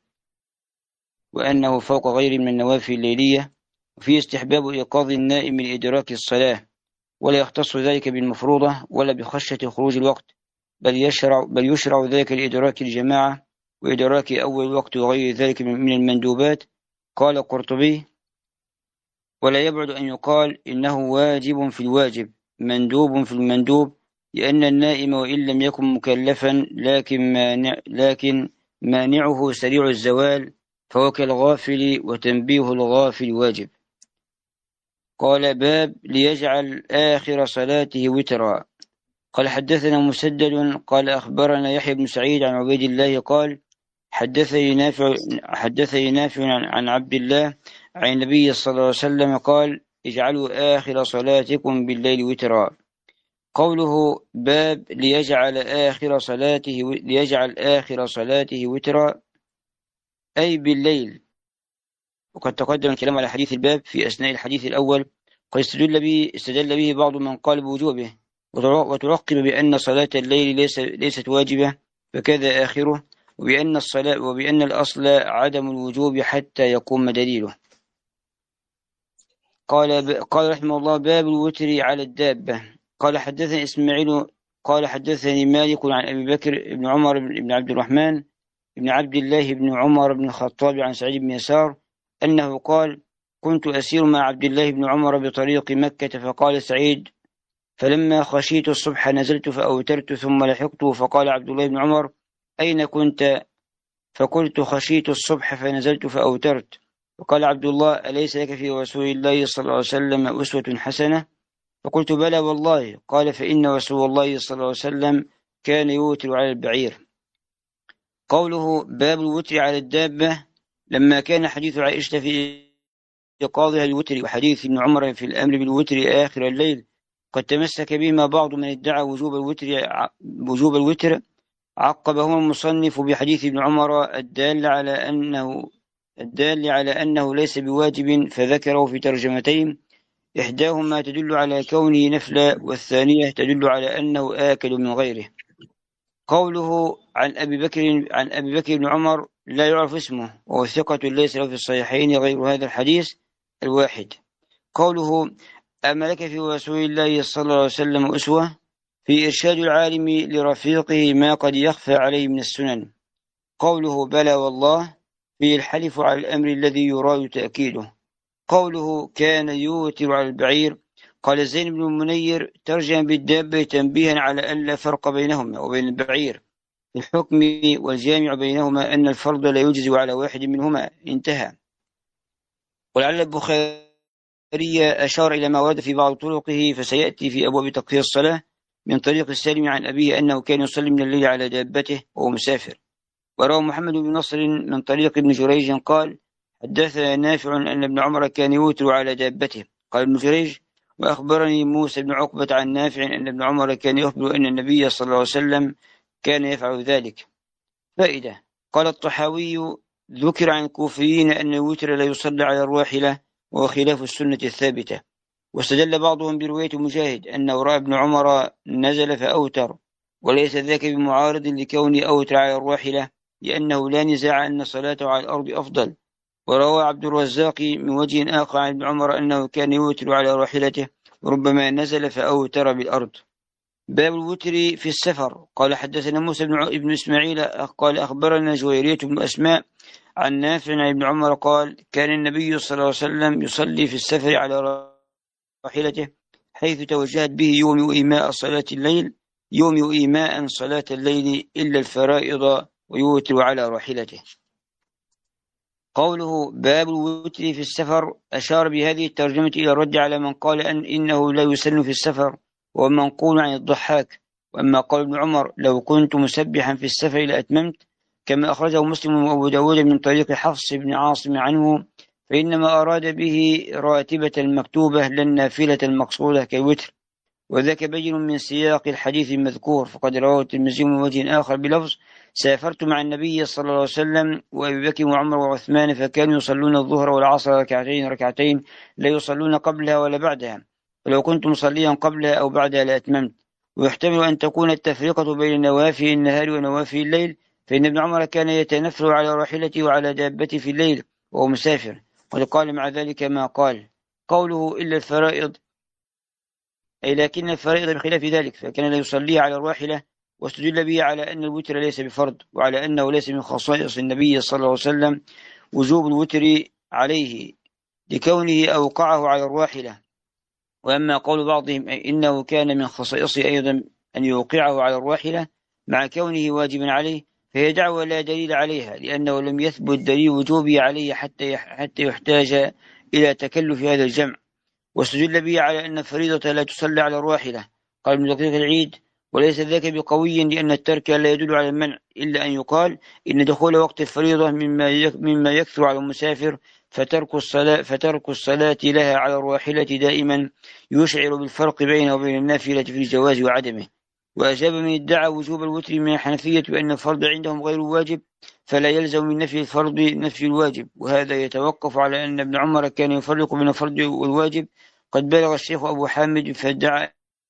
وأنه فوق غير من النوافل الليلية. وفي استحباب إيقاظ النائم لإدراك الصلاة، ولا يختص ذلك بالمفروضة ولا بخشية خروج الوقت، بل يشرع, بل يشرع ذلك لإدراك الجماعة وإدراك أول الوقت وغير ذلك من المندوبات. قال القرطبي: ولا يبعد أن يقال إنه واجب في الواجب مندوب في المندوب، لأن النائم وإن لم يكن مكلفا لكن, مانع لكن مانعه سريع الزوال فهو كالغافل، وتنبيه الغافل واجب. قال باب ليجعل آخر صلاته وترا. قال حدثنا مسدد قال أخبرنا يحيى بن سعيد عن عبيد الله قال حدثني نافع حدثني نافع عن عبد الله عن النبي صلى الله عليه وسلم قال: اجعلوا آخر صلاتكم بالليل وترا. قوله باب ليجعل آخر صلاته ليجعل آخر صلاته وترا أي بالليل. وقد تقدم الكلام على حديث الباب في أثناء الحديث الأول، قد استدل به استدل به بعض من قال بوجوبه، وترقب بأن صلاة الليل ليس ليست واجبة فكذا آخره، وبأن الصلاة وبأن الأصل عدم الوجوب حتى يقوم دليله. قال قال رحمه الله: باب الوتر على الدابة. قال حدثني إسماعيل قال حدثني مالك عن أبي بكر بن عمر بن عبد الرحمن بن عبد الله بن عمر بن الخطاب عن سعيد بن يسار أنه قال: كنت أسير مع عبد الله بن عمر بطريق مكة، فقال سعيد: فلما خشيت الصبح نزلت فأوترت ثم لحقته، فقال عبد الله بن عمر: أين كنت؟ فقلت: خشيت الصبح فنزلت فأوترت. فقال عبد الله: أليس لك في رسول الله صلى الله عليه وسلم أسوة حسنة؟ فقلت: بلى والله. قال: فإن رسول الله صلى الله عليه وسلم كان يوتر على البعير. قوله باب الوتر على الدابة، لما كان حديث عائشة في إيقاظها الوتر وحديث ابن عمر في الأمر بالوتر آخر الليل قد تمسك بهما بعض من ادعى وجوب الوتر وجوب الوتر، عقبهما المصنف بحديث ابن عمر الدال على أنه الدال على أنه ليس بواجب، فذكره في ترجمتين، إحداهما تدل على كونه نفلا، والثانية تدل على أنه آكل من غيره. قوله عن أبي بكر عن أبي بكر بن عمر لا يعرف اسمه، وهو ثقة ليس له في الصحيحين غير هذا الحديث الواحد. قوله أما لك في رسول الله صلى الله عليه وسلم أسوة، في إرشاد العالم لرفيقه ما قد يخفى عليه من السنن. قوله بلى والله، في الحلف على الأمر الذي يراد تأكيده. قوله كان يوتر على البعير، قال زين بن المنير: ترجم بالدابة تنبيها على أن لا فرق بينهما وبين البعير في الحكم، والجامع بينهما أن الفرض لا يجزي على واحد منهما. انتهى. ولعل البخاري أشار إلى ما ورد في بعض طرقه، فسيأتي في أبواب تقصير الصلاة من طريق السالم عن أبيه أنه كان يصلي من الليل على دابته وهو مسافر. وروى محمد بن نصر من طريق ابن جريج قال: حدثنا نافع أن ابن عمر كان يوتر على دابته. قال ابن جريج: وأخبرني موسى بن عقبة عن نافع أن ابن عمر كان يخبر أن النبي صلى الله عليه وسلم كان يفعل ذلك. فائدة. قال الطحاوي: ذكر عن الكوفيين أن الوتر لا يصلى على الراحلة، وهو خلاف السنة الثابتة. واستدل بعضهم برواية مجاهد أنه رأى ابن عمر نزل فأوتر، وليس ذاك بمعارض لكونه أوتر على الراحلة، لأنه لا نزاع أن صلاته على الأرض أفضل. وروى عبد الرزاق من وجه آخر عن ابن عمر أنه كان يوتر على راحلته، وربما نزل فأوتر بالأرض. باب الوتر في السفر. قال حدثنا موسى بن ابن إسماعيل قال أخبرنا جويرية بن أسماء عن نافع عن ابن عمر قال: كان النبي صلى الله عليه وسلم يصلي في السفر على راحلته، حيث توجهت به يوم إيماء صلاة الليل يوم إيماء صلاة الليل إلا الفرائض، ويوتر على راحلته. قوله باب الوتر في السفر، أشار بهذه الترجمة إلى الرد على من قال أن إنه لا يسن في السفر، ومنقول عن الضحاك. وأما قال ابن عمر: لو كنت مسبحا في السفر لأتممت، كما أخرجه مسلم وأبو داود من طريق حفص بن عاصم عنه، فإنما أراد به راتبة المكتوبة للنافلة المقصودة كالوتر، وذاك بين من سياق الحديث المذكور. فقد رواه الترمذي من وجه آخر بلفظ: سافرت مع النبي صلى الله عليه وسلم وأبي بكر وعمر وعثمان، فكانوا يصلون الظهر والعصر ركعتين ركعتين، لا يصلون قبلها ولا بعدها، ولو كنت مصليا قبلها أو بعدها لأتممت. ويحتمل أن تكون التفرقة بين نوافل النهار ونوافل الليل، فإن ابن عمر كان يتنفل على راحلته وعلى دابته في الليل وهو مسافر، وقال مع ذلك ما قال. قوله إلا الفرائض، أي لكن الفرائض بخلاف ذلك، فكان لا يصلي على الراحلة، واستدل به على أن الوتر ليس بفرض، وعلى أنه ليس من خصائص النبي صلى الله عليه وسلم وجوب الوتر عليه لكونه أوقعه على الراحلة. وأما قول بعضهم إنه كان من خصائصه أيضا أن يوقعه على الراحلة مع كونه واجبا عليه، فهي دعوة لا دليل عليها، لأنه لم يثبت دليل وجوبه عليه حتى حتى يحتاج إلى تكلف هذا الجمع. واستدل به على أن الفريضة لا تصلى على الراحلة. قال ابن دقيق العيد: وليس ذاك بقوي، لأن الترك لا يدل على المنع، إلا أن يقال إن دخول وقت الفريضة مما مما يكثر على المسافر، فترك الصلاة فترك الصلاة لها على الراحلة دائما يشعر بالفرق بينه وبين النافلة في الجواز وعدمه. وأجاب من ادعى وجوب الوتر من الحنفية بأن الفرض عندهم غير واجب، فلا يلزم من نفي الفرض نفي الواجب، وهذا يتوقف على أن ابن عمر كان يفرق بين الفرض والواجب. قد بلغ الشيخ أبو حامد فادعى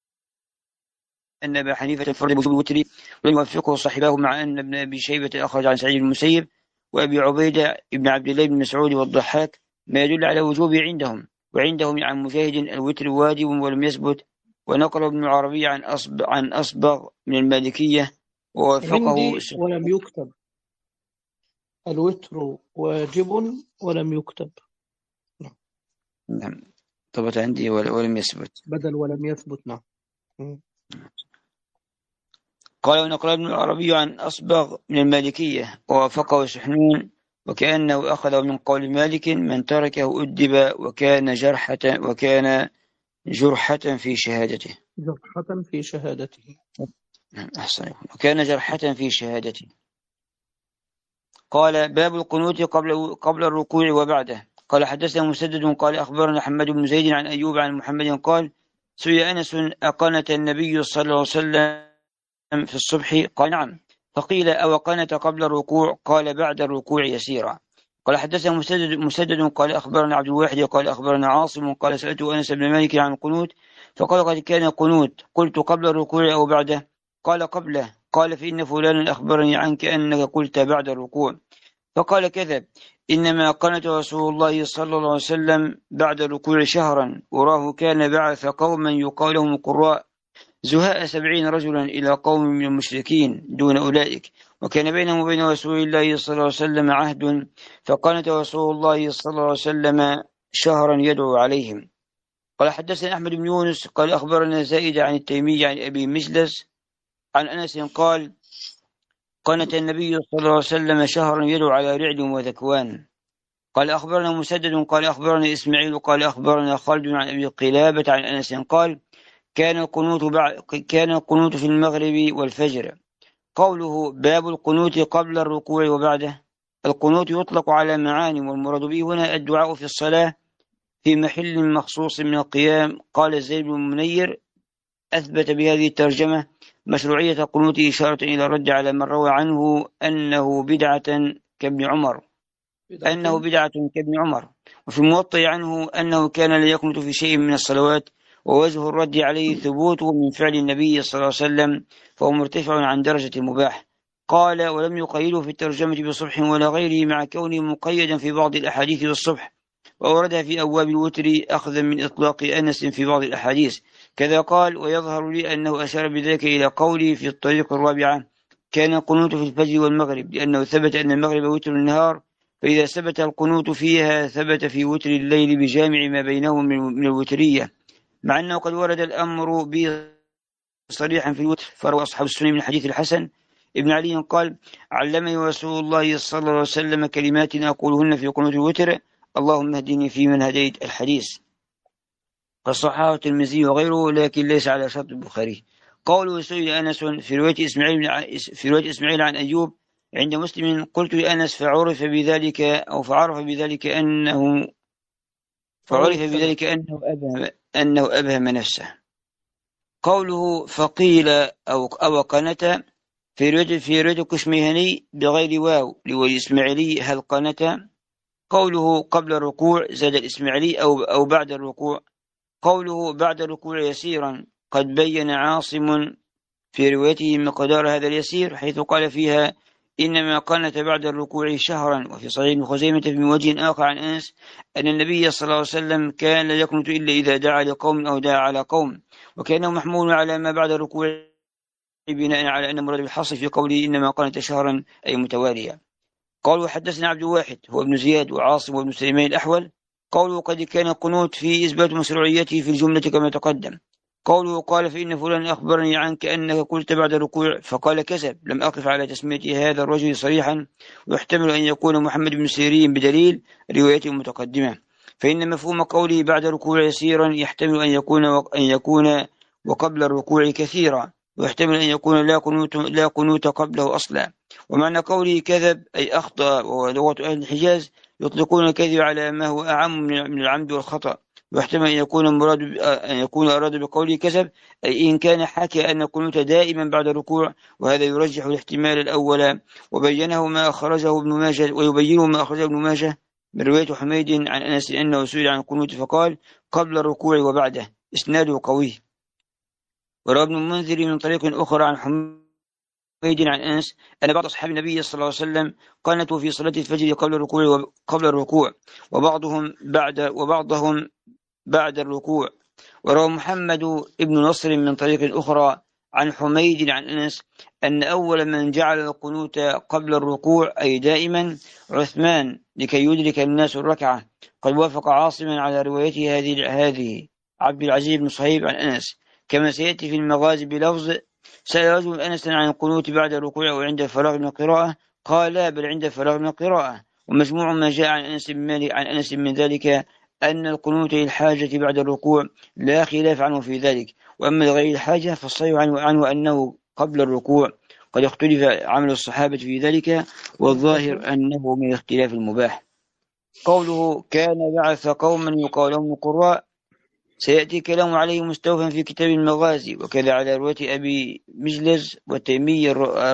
أن أبا حنيفة الفرد بوجوب الوتر، ولم يوفقه صاحبه، مع أن ابن أبي شيبة أخرج عن سعيد بن المسيب وأبي عبيدة ابن عبد الله بن مسعود والضحاك ما يدل على وجوبه عندهم، وعندهم عن مجاهد الوتر واجب ولم يثبت. ونقل ابن العربي عن أصبغ, عن أصبغ من المالكية ووفقه. عندي ولم يكتب الوتر واجب ولم يكتب. نعم. ثبت عندي ولم يثبت. بدل ولم يثبت. نعم. قال ونقل ابن العربي عن أصبغ من المالكية ووافقه سحنون وكأنه أخذ من قول مالك من تركه أدب وكان جرحة وكان جرحة في شهادته. جرحة في شهادته. أحسن. وكان جرحة في شهادته. قال باب القنوت قبل قبل الركوع وبعده. قال حدثنا مسدد قال أخبرنا حماد بن زيد عن أيوب عن محمد قال سئل أنس أقنت النبي صلى الله عليه وسلم في الصبح؟ قال نعم. فقيل أو قنت قبل الركوع؟ قال بعد الركوع يسيرا. قال حدثنا مسدد, مسدد قال أخبرنا عبد الواحد قال أخبرنا عاصم قال سألت أنس بن مالك عن القنوت فقال قد كان قنوت. قلت قبل الركوع أو بعده؟ قال قبله. قال فإن فلانا أخبرني عنك أنك قلت بعد الركوع. فقال كذب إنما قنت رسول الله صلى الله عليه وسلم بعد الركوع شهرا وراه كان بعث قوما يقال لهم القراء زهاء سبعين رجلا إلى قوم من المشركين دون أولئك وكان بينهم وبين رسول الله صلى الله عليه وسلم عهد فقنت رسول الله صلى الله عليه وسلم شهرا يدعو عليهم. قال حدثنا أحمد بن يونس قال أخبرنا زائد عن التيمي عن أبي مجلس عن أنس قال قنت النبي صلى الله عليه وسلم شهرا يدعو على رعد وذكوان. قال أخبرنا مسدد قال أخبرنا إسماعيل قال أخبرنا خالد عن أبي قلابة عن أنس قال كان القنوت بعد كان القنوت في المغرب والفجر. قوله باب القنوت قبل الركوع وبعده. القنوت يطلق على معاني والمراد به هنا الدعاء في الصلاة في محل مخصوص من القيام. قال زيد بن منير أثبت بهذه الترجمة مشروعية القنوت إشارة إلى الرد على من روى عنه أنه بدعة كابن عمر أنه بدعة كابن عمر وفي الموطئ عنه أنه كان لا يقنت في شيء من الصلوات ووجه الرد عليه ثبوته من فعل النبي صلى الله عليه وسلم فهو مرتفع عن درجة المباح. قال ولم يقيده في الترجمة بصبح ولا غيره مع كونه مقيدا في بعض الأحاديث بالصبح وأوردها في أبواب الوتر أخذا من إطلاق أنس في بعض الأحاديث. كذا قال ويظهر لي أنه أشار بذلك إلى قولي في الطريق الرابعة كان القنوت في الفجر والمغرب لأنه ثبت أن المغرب وتر النهار فإذا ثبت القنوت فيها ثبت في وتر الليل بجامع ما بينهم من الوترية مع أنه قد ورد الأمر به صريحا في الوتر. فروى أصحاب السنن من حديث الحسن ابن علي قال علمني رسول الله صلى الله عليه وسلم كلمات أقولهن في قنوت الوتر اللهم اهدني في من هديت الحديث. فصححه الترمذي وغيره لكن ليس على شرط البخاري. قوله سئل أنس في رواية إسماعيل في رواية إسماعيل عن أيوب عند مسلم قلت لأنس فعرف بذلك أو فعرف بذلك أنه فعرف بذلك أنه أبهم أنه أبهم نفسه. قوله فقيل أو أو قنت في رواية في رواية الكشميهني بغير واو لولي إسماعيلي هل قنت. قوله قبل الركوع زاد الإسماعيلي أو أو بعد الركوع. قوله بعد الركوع يسيرا قد بين عاصم في روايته مقدار هذا اليسير حيث قال فيها إنما قنت بعد الركوع شهرا. وفي صحيح ابن خزيمة من وجه آخر عن أنس أن النبي صلى الله عليه وسلم كان لا يقنت إلا إذا دعا لقوم أو دعا على قوم وكانه محمول على ما بعد الركوع بناء على أن مراد بالحصر في قوله إنما قنت شهرا أي متواليا. قالوا حدثنا عبد الواحد هو ابن زياد وعاصم وابن سليمان الأحول. قالوا قد كان القنوت في إثبات مشروعيته في الجملة كما تقدم. قوله قال فإن فلان أخبرني عنك أنك قلت بعد الركوع فقال كذب لم أقف على تسمية هذا الرجل صريحا ويحتمل أن يكون محمد بن سيرين بدليل روايته المتقدمة فإن مفهوم قوله بعد الركوع يسيرا يحتمل أن يكون أن يكون وقبل الركوع كثيرا ويحتمل أن يكون لا قنوت لا قنوت قبله أصلا. ومعنى قوله كذب أي أخطأ ولغة أهل الحجاز يطلقون الكذب على ما هو أعم من العمد والخطأ ويحتمل أن يكون المراد أن يكون أراد بقوله كذب أي إن كان حكى أن القنوت دائما بعد الركوع وهذا يرجح الاحتمال الأول وبينه ما أخرجه ابن ماجه ويبينه ما أخرجه ابن ماجه من رواية حميد عن أنس أنه سئل عن القنوت فقال قبل الركوع وبعده إسناده قوي. وروى ابن المنذر من طريق أخرى عن حميد عن أنس أن بعض أصحاب النبي صلى الله عليه وسلم قنتوا في صلاة الفجر قبل الركوع قبل الركوع وبعضهم بعد وبعضهم بعد الركوع. وروى محمد ابن نصر من طريق أخرى عن حميد عن أنس أن أول من جعل القنوت قبل الركوع أي دائما عثمان لكي يدرك الناس الركعة. قد وافق عاصما على روايته هذه هذه عبد العزيز بن صهيب عن أنس، كما سيأتي في المغازي بلفظ: سأل رجل أنس عن القنوت بعد الركوع وعند الفراغ من القراءة، قال لا، بل عند الفراغ من القراءة. ومجموع ما جاء عن أنس بن مالك عن أنس من ذلك أن القنوت للحاجة بعد الركوع لا خلاف عنه في ذلك، وأما لغير الحاجة فالصحيح عنه, عنه أنه قبل الركوع. قد اختلف عمل الصحابة في ذلك، والظاهر أنه من اختلاف المباح. قوله كان بعث قوما يقال لهم قراء، سيأتي كلام عليه مستوفا في كتاب المغازي، وكذا على رواية أبي مجلز والتيمي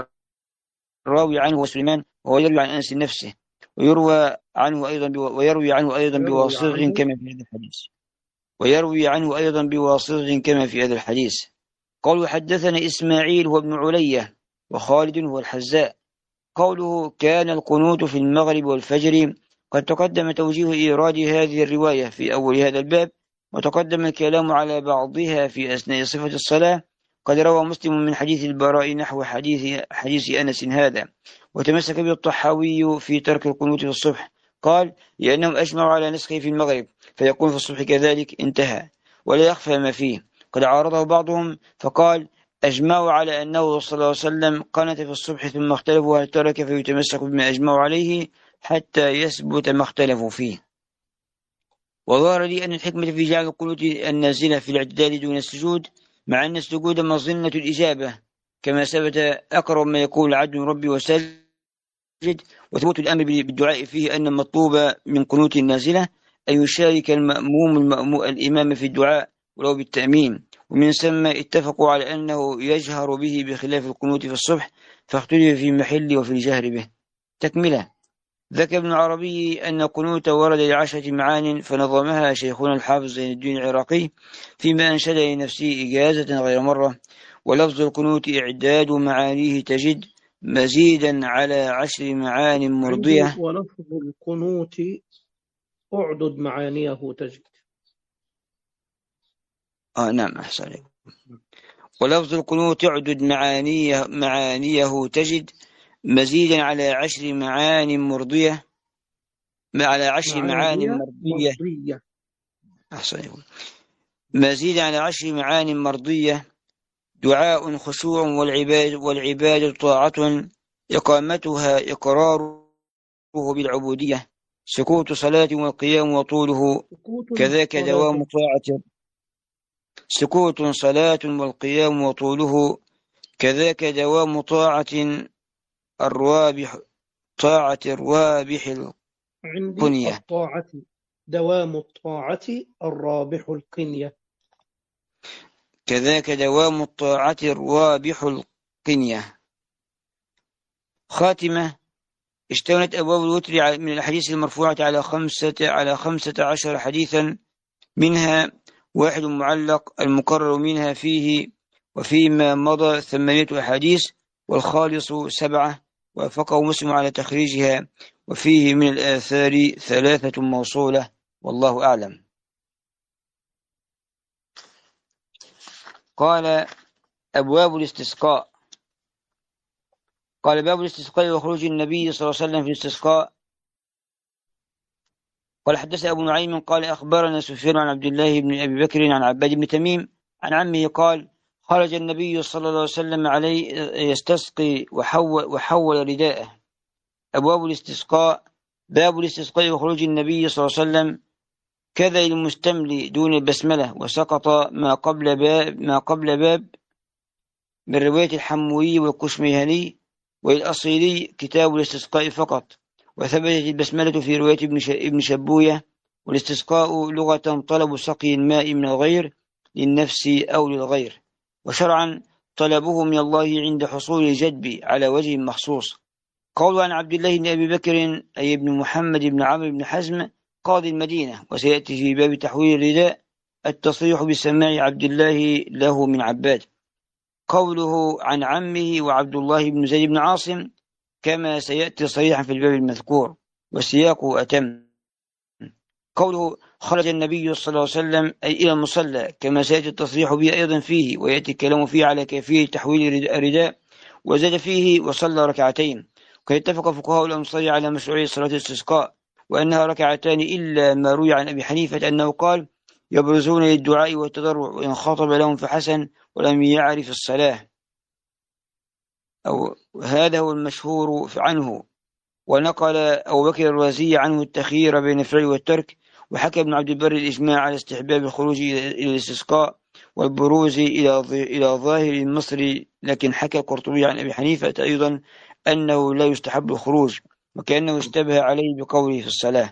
الراوي عنه وسليمان، وهو يروي عن أنس نفسه، ويروى عنه أيضا ويروي عنه أيضا بواسطة كما في هذا الحديث ويروي عنه أيضا بواسطة كما في هذا الحديث. قوله حدثنا إسماعيل هو ابن علية وخالد هو الحزاء. قوله كان القنوت في المغرب والفجر، قد تقدم توجيه إيراد هذه الرواية في أول هذا الباب، وتقدم الكلام على بعضها في أثناء صفة الصلاة. قد روى مسلم من حديث البراء نحو حديث حديث أنس هذا، وتمسك به الطحاوي في ترك القنوت في الصبح، قال لأنهم أجمعوا على نسخه في المغرب فيكون في الصبح كذلك، انتهى، ولا يخفى ما فيه. قد عارضه بعضهم فقال أجمعوا على أنه صلى الله عليه وسلم قنت في الصبح ثم اختلفوا هل ترك فيتمسك بما أجمعوا عليه حتى يثبت ما اختلفوا فيه. وظهر لي أن الحكمة في جعل القنوت النازلة في الاعتدال دون السجود، مع أن السجود مظنة الإجابة كما ثبت أقرب ما يقول عبد ربي وساجد، وثبوت الأمر بالدعاء فيه أن المطلوب من قنوت النازلة أن يشارك المأموم المأموم الإمام في الدعاء ولو بالتأمين، ومن ثم اتفقوا على أنه يجهر به بخلاف القنوت في الصبح، فاختلف في محل وفي الجهر به. تكملة. ذكر ابن عربي أن القنوت ورد لعشرة معان، فنظمها شيخنا الحافظ زين الدين العراقي فيما أنشد لنفسه إجازة غير مرة. ولفظ القنوت إعداد معانيه تجد مزيدا على عشر معان مرضية. ولفظ القنوت أعدد معانيه تجد. آه نعم أحسن عليكم. ولفظ القنوت أعدد معانيه, معانيه تجد مزيدا على عشر معان مرضية على عشر معان مرضية, مرضية. أحسن عليكم. مزيدا على عشر معان مرضية: دعاء خشوع والعباد والعباد طاعة، إقامتها إقراره بالعبودية، سكوت صلاة والقيام وطوله، كذاك دوام طاعة سكوت صلاة والقيام وطوله كذاك دوام طاعة الروابح طاعة الروابح القنية. الطاعة دوام الطاعة الرابح القنية. كذاك دوام الطاعة الروابح القنية. خاتمة. اشتملت أبواب الوتر من الحديث المرفوعة على خمسة على خمسة عشر حديثا، منها واحد معلق المقرر منها فيه وفيما مضى ثمانية أحاديث، والخالص سبعة، وافقه مسلم على تخريجها، وفيه من الآثار ثلاثة موصولة، والله أعلم. قال أبواب الاستسقاء. قال باب الاستسقاء وخروج النبي صلى الله عليه وسلم في الاستسقاء. قال حدث أبو نعيم قال أخبرنا سفيان عن عبد الله بن أبي بكر عن عباد بن تميم عن عمه قال خرج النبي صلى الله عليه وسلم عليه يستسقي وحول, وحول رداءه. أبواب الاستسقاء. باب الاستسقاء وخروج النبي صلى الله عليه وسلم، كذا المستملي دون البسملة، وسقط ما قبل باب ما قبل باب من رواية الحموي والكشميهني والأصيلي كتاب الاستسقاء فقط، وثبتت البسملة في رواية ابن شبوية. والاستسقاء لغة طلب سقي الماء من الغير للنفس أو للغير، وشرعا طلبه من الله عند حصول الجدب على وجه مخصوص. قول عن عبد الله بن أبي بكر أي ابن محمد بن عمرو بن حزم قاضي المدينة، وسيأتي في باب تحويل الرداء التصريح بسماع عبد الله له من عباد. قوله عن عمه وعبد الله بن زيد بن عاصم كما سيأتي صريحا في الباب المذكور، وسياقه أتم. قوله خرج النبي صلى الله عليه وسلم أي إلى المصلى، كما سيأتي التصريح به أيضا فيه، ويأتي الكلام فيه على كيفية تحويل الرداء، وزاد فيه وصلى ركعتين. وقد اتفق فقهاء الأمصار على مشروعية صلاة الاستسقاء، وأنها ركعتان، إلا ما روي عن أبي حنيفة أنه قال يبرزون للدعاء والتضرع، وإن خاطب لهم فحسن ولم يعرف الصلاة، أو هذا هو المشهور عنه. ونقل أبو بكر الرازي عنه التخيير بين الفعل والترك، وحكى ابن عبد البر الإجماع على استحباب الخروج إلى الاستسقاء والبروز إلى إلى ظاهر النصر، لكن حكى القرطبي عن أبي حنيفة أيضا أنه لا يستحب الخروج، وكأنه اشتبه عليه بقوله في الصلاة.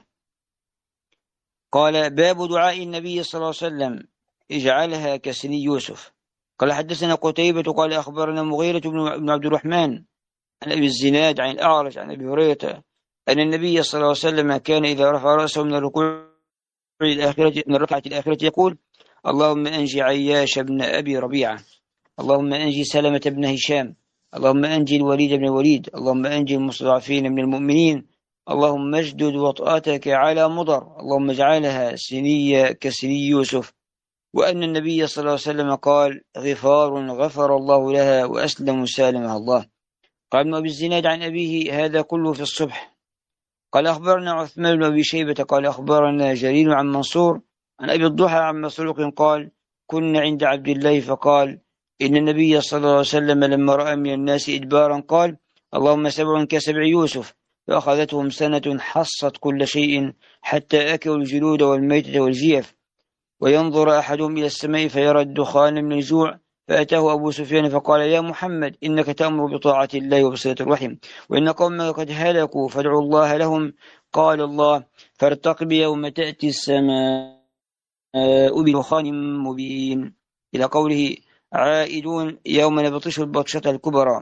قال باب دعاء النبي صلى الله عليه وسلم اجعلها كسني يوسف. قال حدثنا قتيبة قال أخبرنا مغيرة بن عبد الرحمن عن أبي الزناد عن الأعرج عن أبي هريرة أن النبي صلى الله عليه وسلم كان إذا رفع رأسه من الركوع الآخرة من الركعة الآخرة يقول اللهم أنجي عياش بن أبي ربيعة، اللهم أنجي سلمة بن هشام، اللهم أنجي الوليد بن الوليد، اللهم أنجي المستضعفين من المؤمنين، اللهم اجدد وطأتك على مضر، اللهم اجعلها سنية كسني يوسف. وأن النبي صلى الله عليه وسلم قال غفار غفر الله لها وأسلم سالمها الله. قال ابن أبي الزناد عن أبيه هذا كله في الصبح. قال أخبرنا عثمان بن أبي شيبة قال أخبرنا جرير عن منصور عن أبي الضحى عن مسروق قال كنا عند عبد الله فقال إن النبي صلى الله عليه وسلم لما رأى من الناس إدبارا قال اللهم سبع كسبع يوسف، فأخذتهم سنة حصت كل شيء حتى أكلوا الجلود والميتة والجيف، وينظر أحدهم إلى السماء فيرى الدخان من الجوع، فأتاه أبو سفيان فقال يا محمد إنك تأمر بطاعة الله وبصلة الرحم، وإن قومك قد هلكوا فادعوا الله لهم. قال الله فارتقب يوم تأتي السماء بدخان مبين، إلى قوله عائدون يوم نبطش البطشة الكبرى،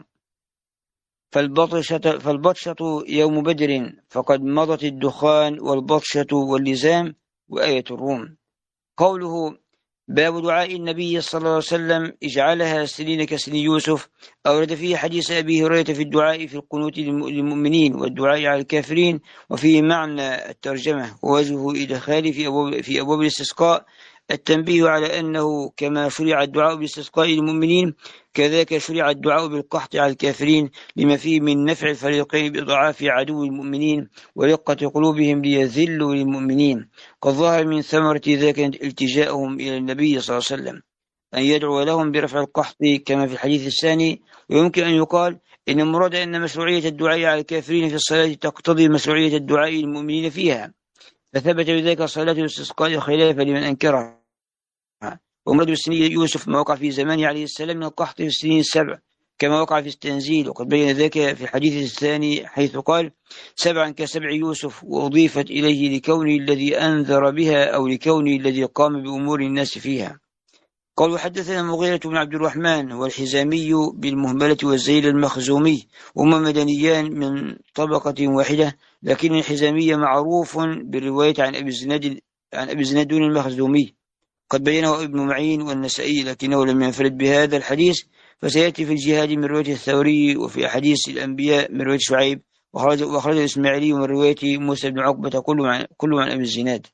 فالبطشة, فالبطشة يوم بدر فقد مضت الدخان والبطشة واللزام وآية الروم. قوله باب دعاء النبي صلى الله عليه وسلم اجعلها سنين كسن يوسف، أورد فيه حديث أبي هريرة في الدعاء في القنوت للمؤمنين والدعاء على الكافرين، وفيه معنى الترجمة ووجه إدخال في أبواب, في أبواب الاستسقاء التنبيه على أنه كما شرع الدعاء بالاستسقاء للمؤمنين كذلك شرع الدعاء بالقحط على الكافرين، لما فيه من نفع الفريقين بإضعاف عدو المؤمنين ورقة قلوبهم ليذلوا للمؤمنين. قد ظهر من ثمرة ذلك التجاءهم إلى النبي صلى الله عليه وسلم أن يدعو لهم برفع القحط كما في الحديث الثاني. ويمكن أن يقال إن المراد أن مشروعية الدعاء على الكافرين في الصلاة تقتضي مشروعية الدعاء للمؤمنين فيها، فثبت بذلك صلاة الاستسقاء خلافا لمن أنكرها. ومراد السنية يوسف ما وقع في زمانه عليه السلام من القحط في السنين السبع كما وقع في التنزيل، وقد بين ذلك في الحديث الثاني حيث قال سبعا كسبع يوسف، وأضيفت إليه لكونه الذي أنذر بها أو لكونه الذي قام بأمور الناس فيها. قالوا حدثنا مغيرة بن عبد الرحمن والحزامي بالمهملة والزيل المخزومي، وهما مدنيان من طبقة واحدة، لكن الحزامي معروف بالرواية عن أبي الزناد عن أبي الزناد دون المخزومي، قد بينه ابن معين والنسائي لكنه لم ينفرد بهذا الحديث، فسيأتي في الجهاد من رواية الثوري، وفي أحاديث الأنبياء من رواية شعيب، وخرج الإسماعيلي من رواية موسى بن عقبة كل عن أبي الزناد.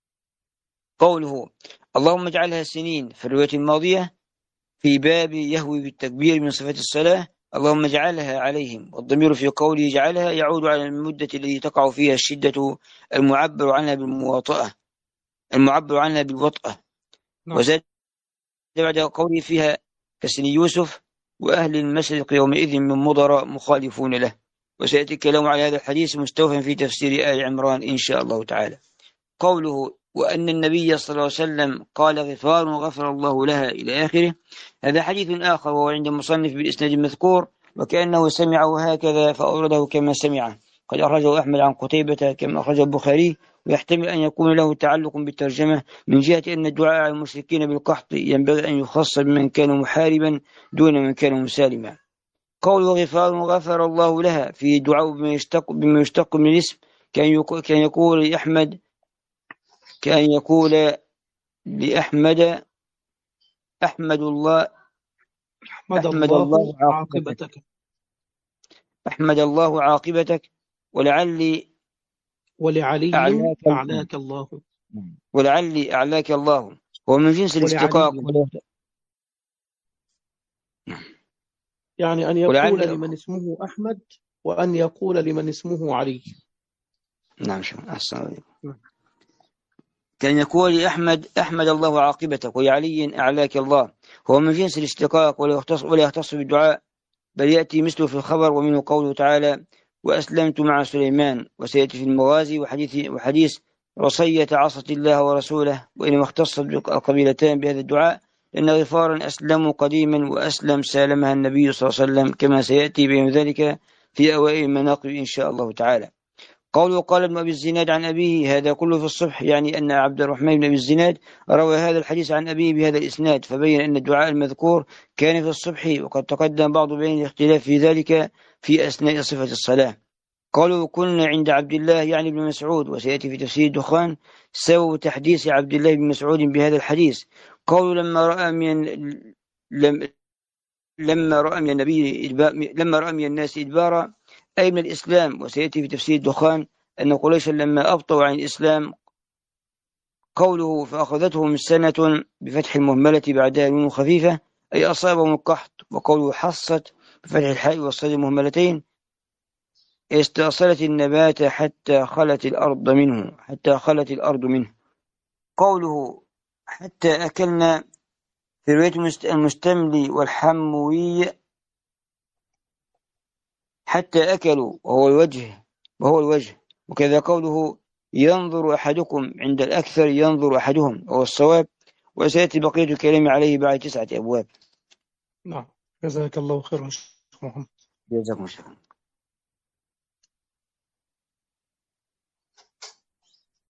قوله اللهم اجعلها سنين في الرواية الماضية في باب يهوي بالتكبير من صفة الصلاة اللهم اجعلها عليهم، والضمير في قوله اجعلها يعود على المدة التي تقع فيها الشدة المعبر عنها بالمواطأة المعبر عنها بالوطأة. وزاد بعد قوله فيها كسن يوسف وأهل المشرق يومئذ من مضر مخالفون له. وسيأتي الكلام على هذا الحديث مستوفا في تفسير آل عمران إن شاء الله تعالى. قوله وأن النبي صلى الله عليه وسلم قال غفار غفر الله لها إلى آخره، هذا حديث آخر وهو عند المصنف بالإسناد المذكور، وكأنه سمعه هكذا فأورده كما سمعه. قد أخرجه أحمد عن قتيبة كما أخرجه البخاري، ويحتمل أن يكون له تعلق بالترجمة من جهة أن الدعاء على المشركين بالقحط ينبغي أن يخص بمن كان محاربا دون من كان مسالما. قول غفار غفر الله لها في دعاء بما يشتق, بما يشتق من الاسم، كان يقول لأحمد كان يقول لأحمد أحمد الله أحمد, أحمد الله, الله عاقبتك. عاقبتك أحمد الله عاقبتك ولعلي ولعلي أعلاك أعلاك الله ولعلي أعلاك الله، ومن جنس الاشتقاق، يعني أن يقول لمن اسمه أحمد وأن يقول لمن اسمه علي. نعم شكرا أحسن عليكم. نعم. كان يقول أحمد أحمد الله عاقبتك ولعلي أعلاك الله، هو من جنس الاشتقاق ولا يختص ولا يختص بالدعاء، بل يأتي مثله في الخبر، ومنه قوله تعالى وأسلمت مع سليمان، وسيأتي في المغازي وحديث وحديث رصية عصت الله ورسوله، وإنما اختصت القبيلتان بهذا الدعاء لأن غفارا أسلموا قديما وأسلم سالمها النبي صلى الله عليه وسلم، كما سيأتي بين ذلك في أوائل المناقب إن شاء الله تعالى. قوله قال ابن أبي الزناد عن أبيه هذا كله في الصبح، يعني أن عبد الرحمن بن أبي الزناد روى هذا الحديث عن أبيه بهذا الإسناد، فبين أن الدعاء المذكور كان في الصبح، وقد تقدم بعض بين الاختلاف في ذلك في أثناء صفة الصلاة. قالوا كنا عند عبد الله يعني ابن مسعود، وسيأتي في تفسير الدخان سبب تحديث عبد الله بن مسعود بهذا الحديث. قالوا لما رأى من لم لما رأى من النبي لما رأى من الناس إدبارا أي من الإسلام، وسيأتي في تفسير الدخان أن قريشا لما أبطوا عن الإسلام. قوله فأخذتهم سنة بفتح المهملة بعدها نون خفيفة أي أصابهم القحط، وقوله حصت بفتح الحاء والصاد المهملتين استأصلت النبات حتى خلت الأرض منه حتى خلت الأرض منه. قوله حتى أكلنا في رواية المستملي والحموي حتى أكلوا وهو الوجه وهو الوجه وكذا قوله ينظر أحدكم عند الأكثر ينظر أحدهم وهو الصواب، وسيأتي بقية الكلام عليه بعد تسعة أبواب. نعم. جزاك الله خيرا شيخ محمد. جزاكم الله.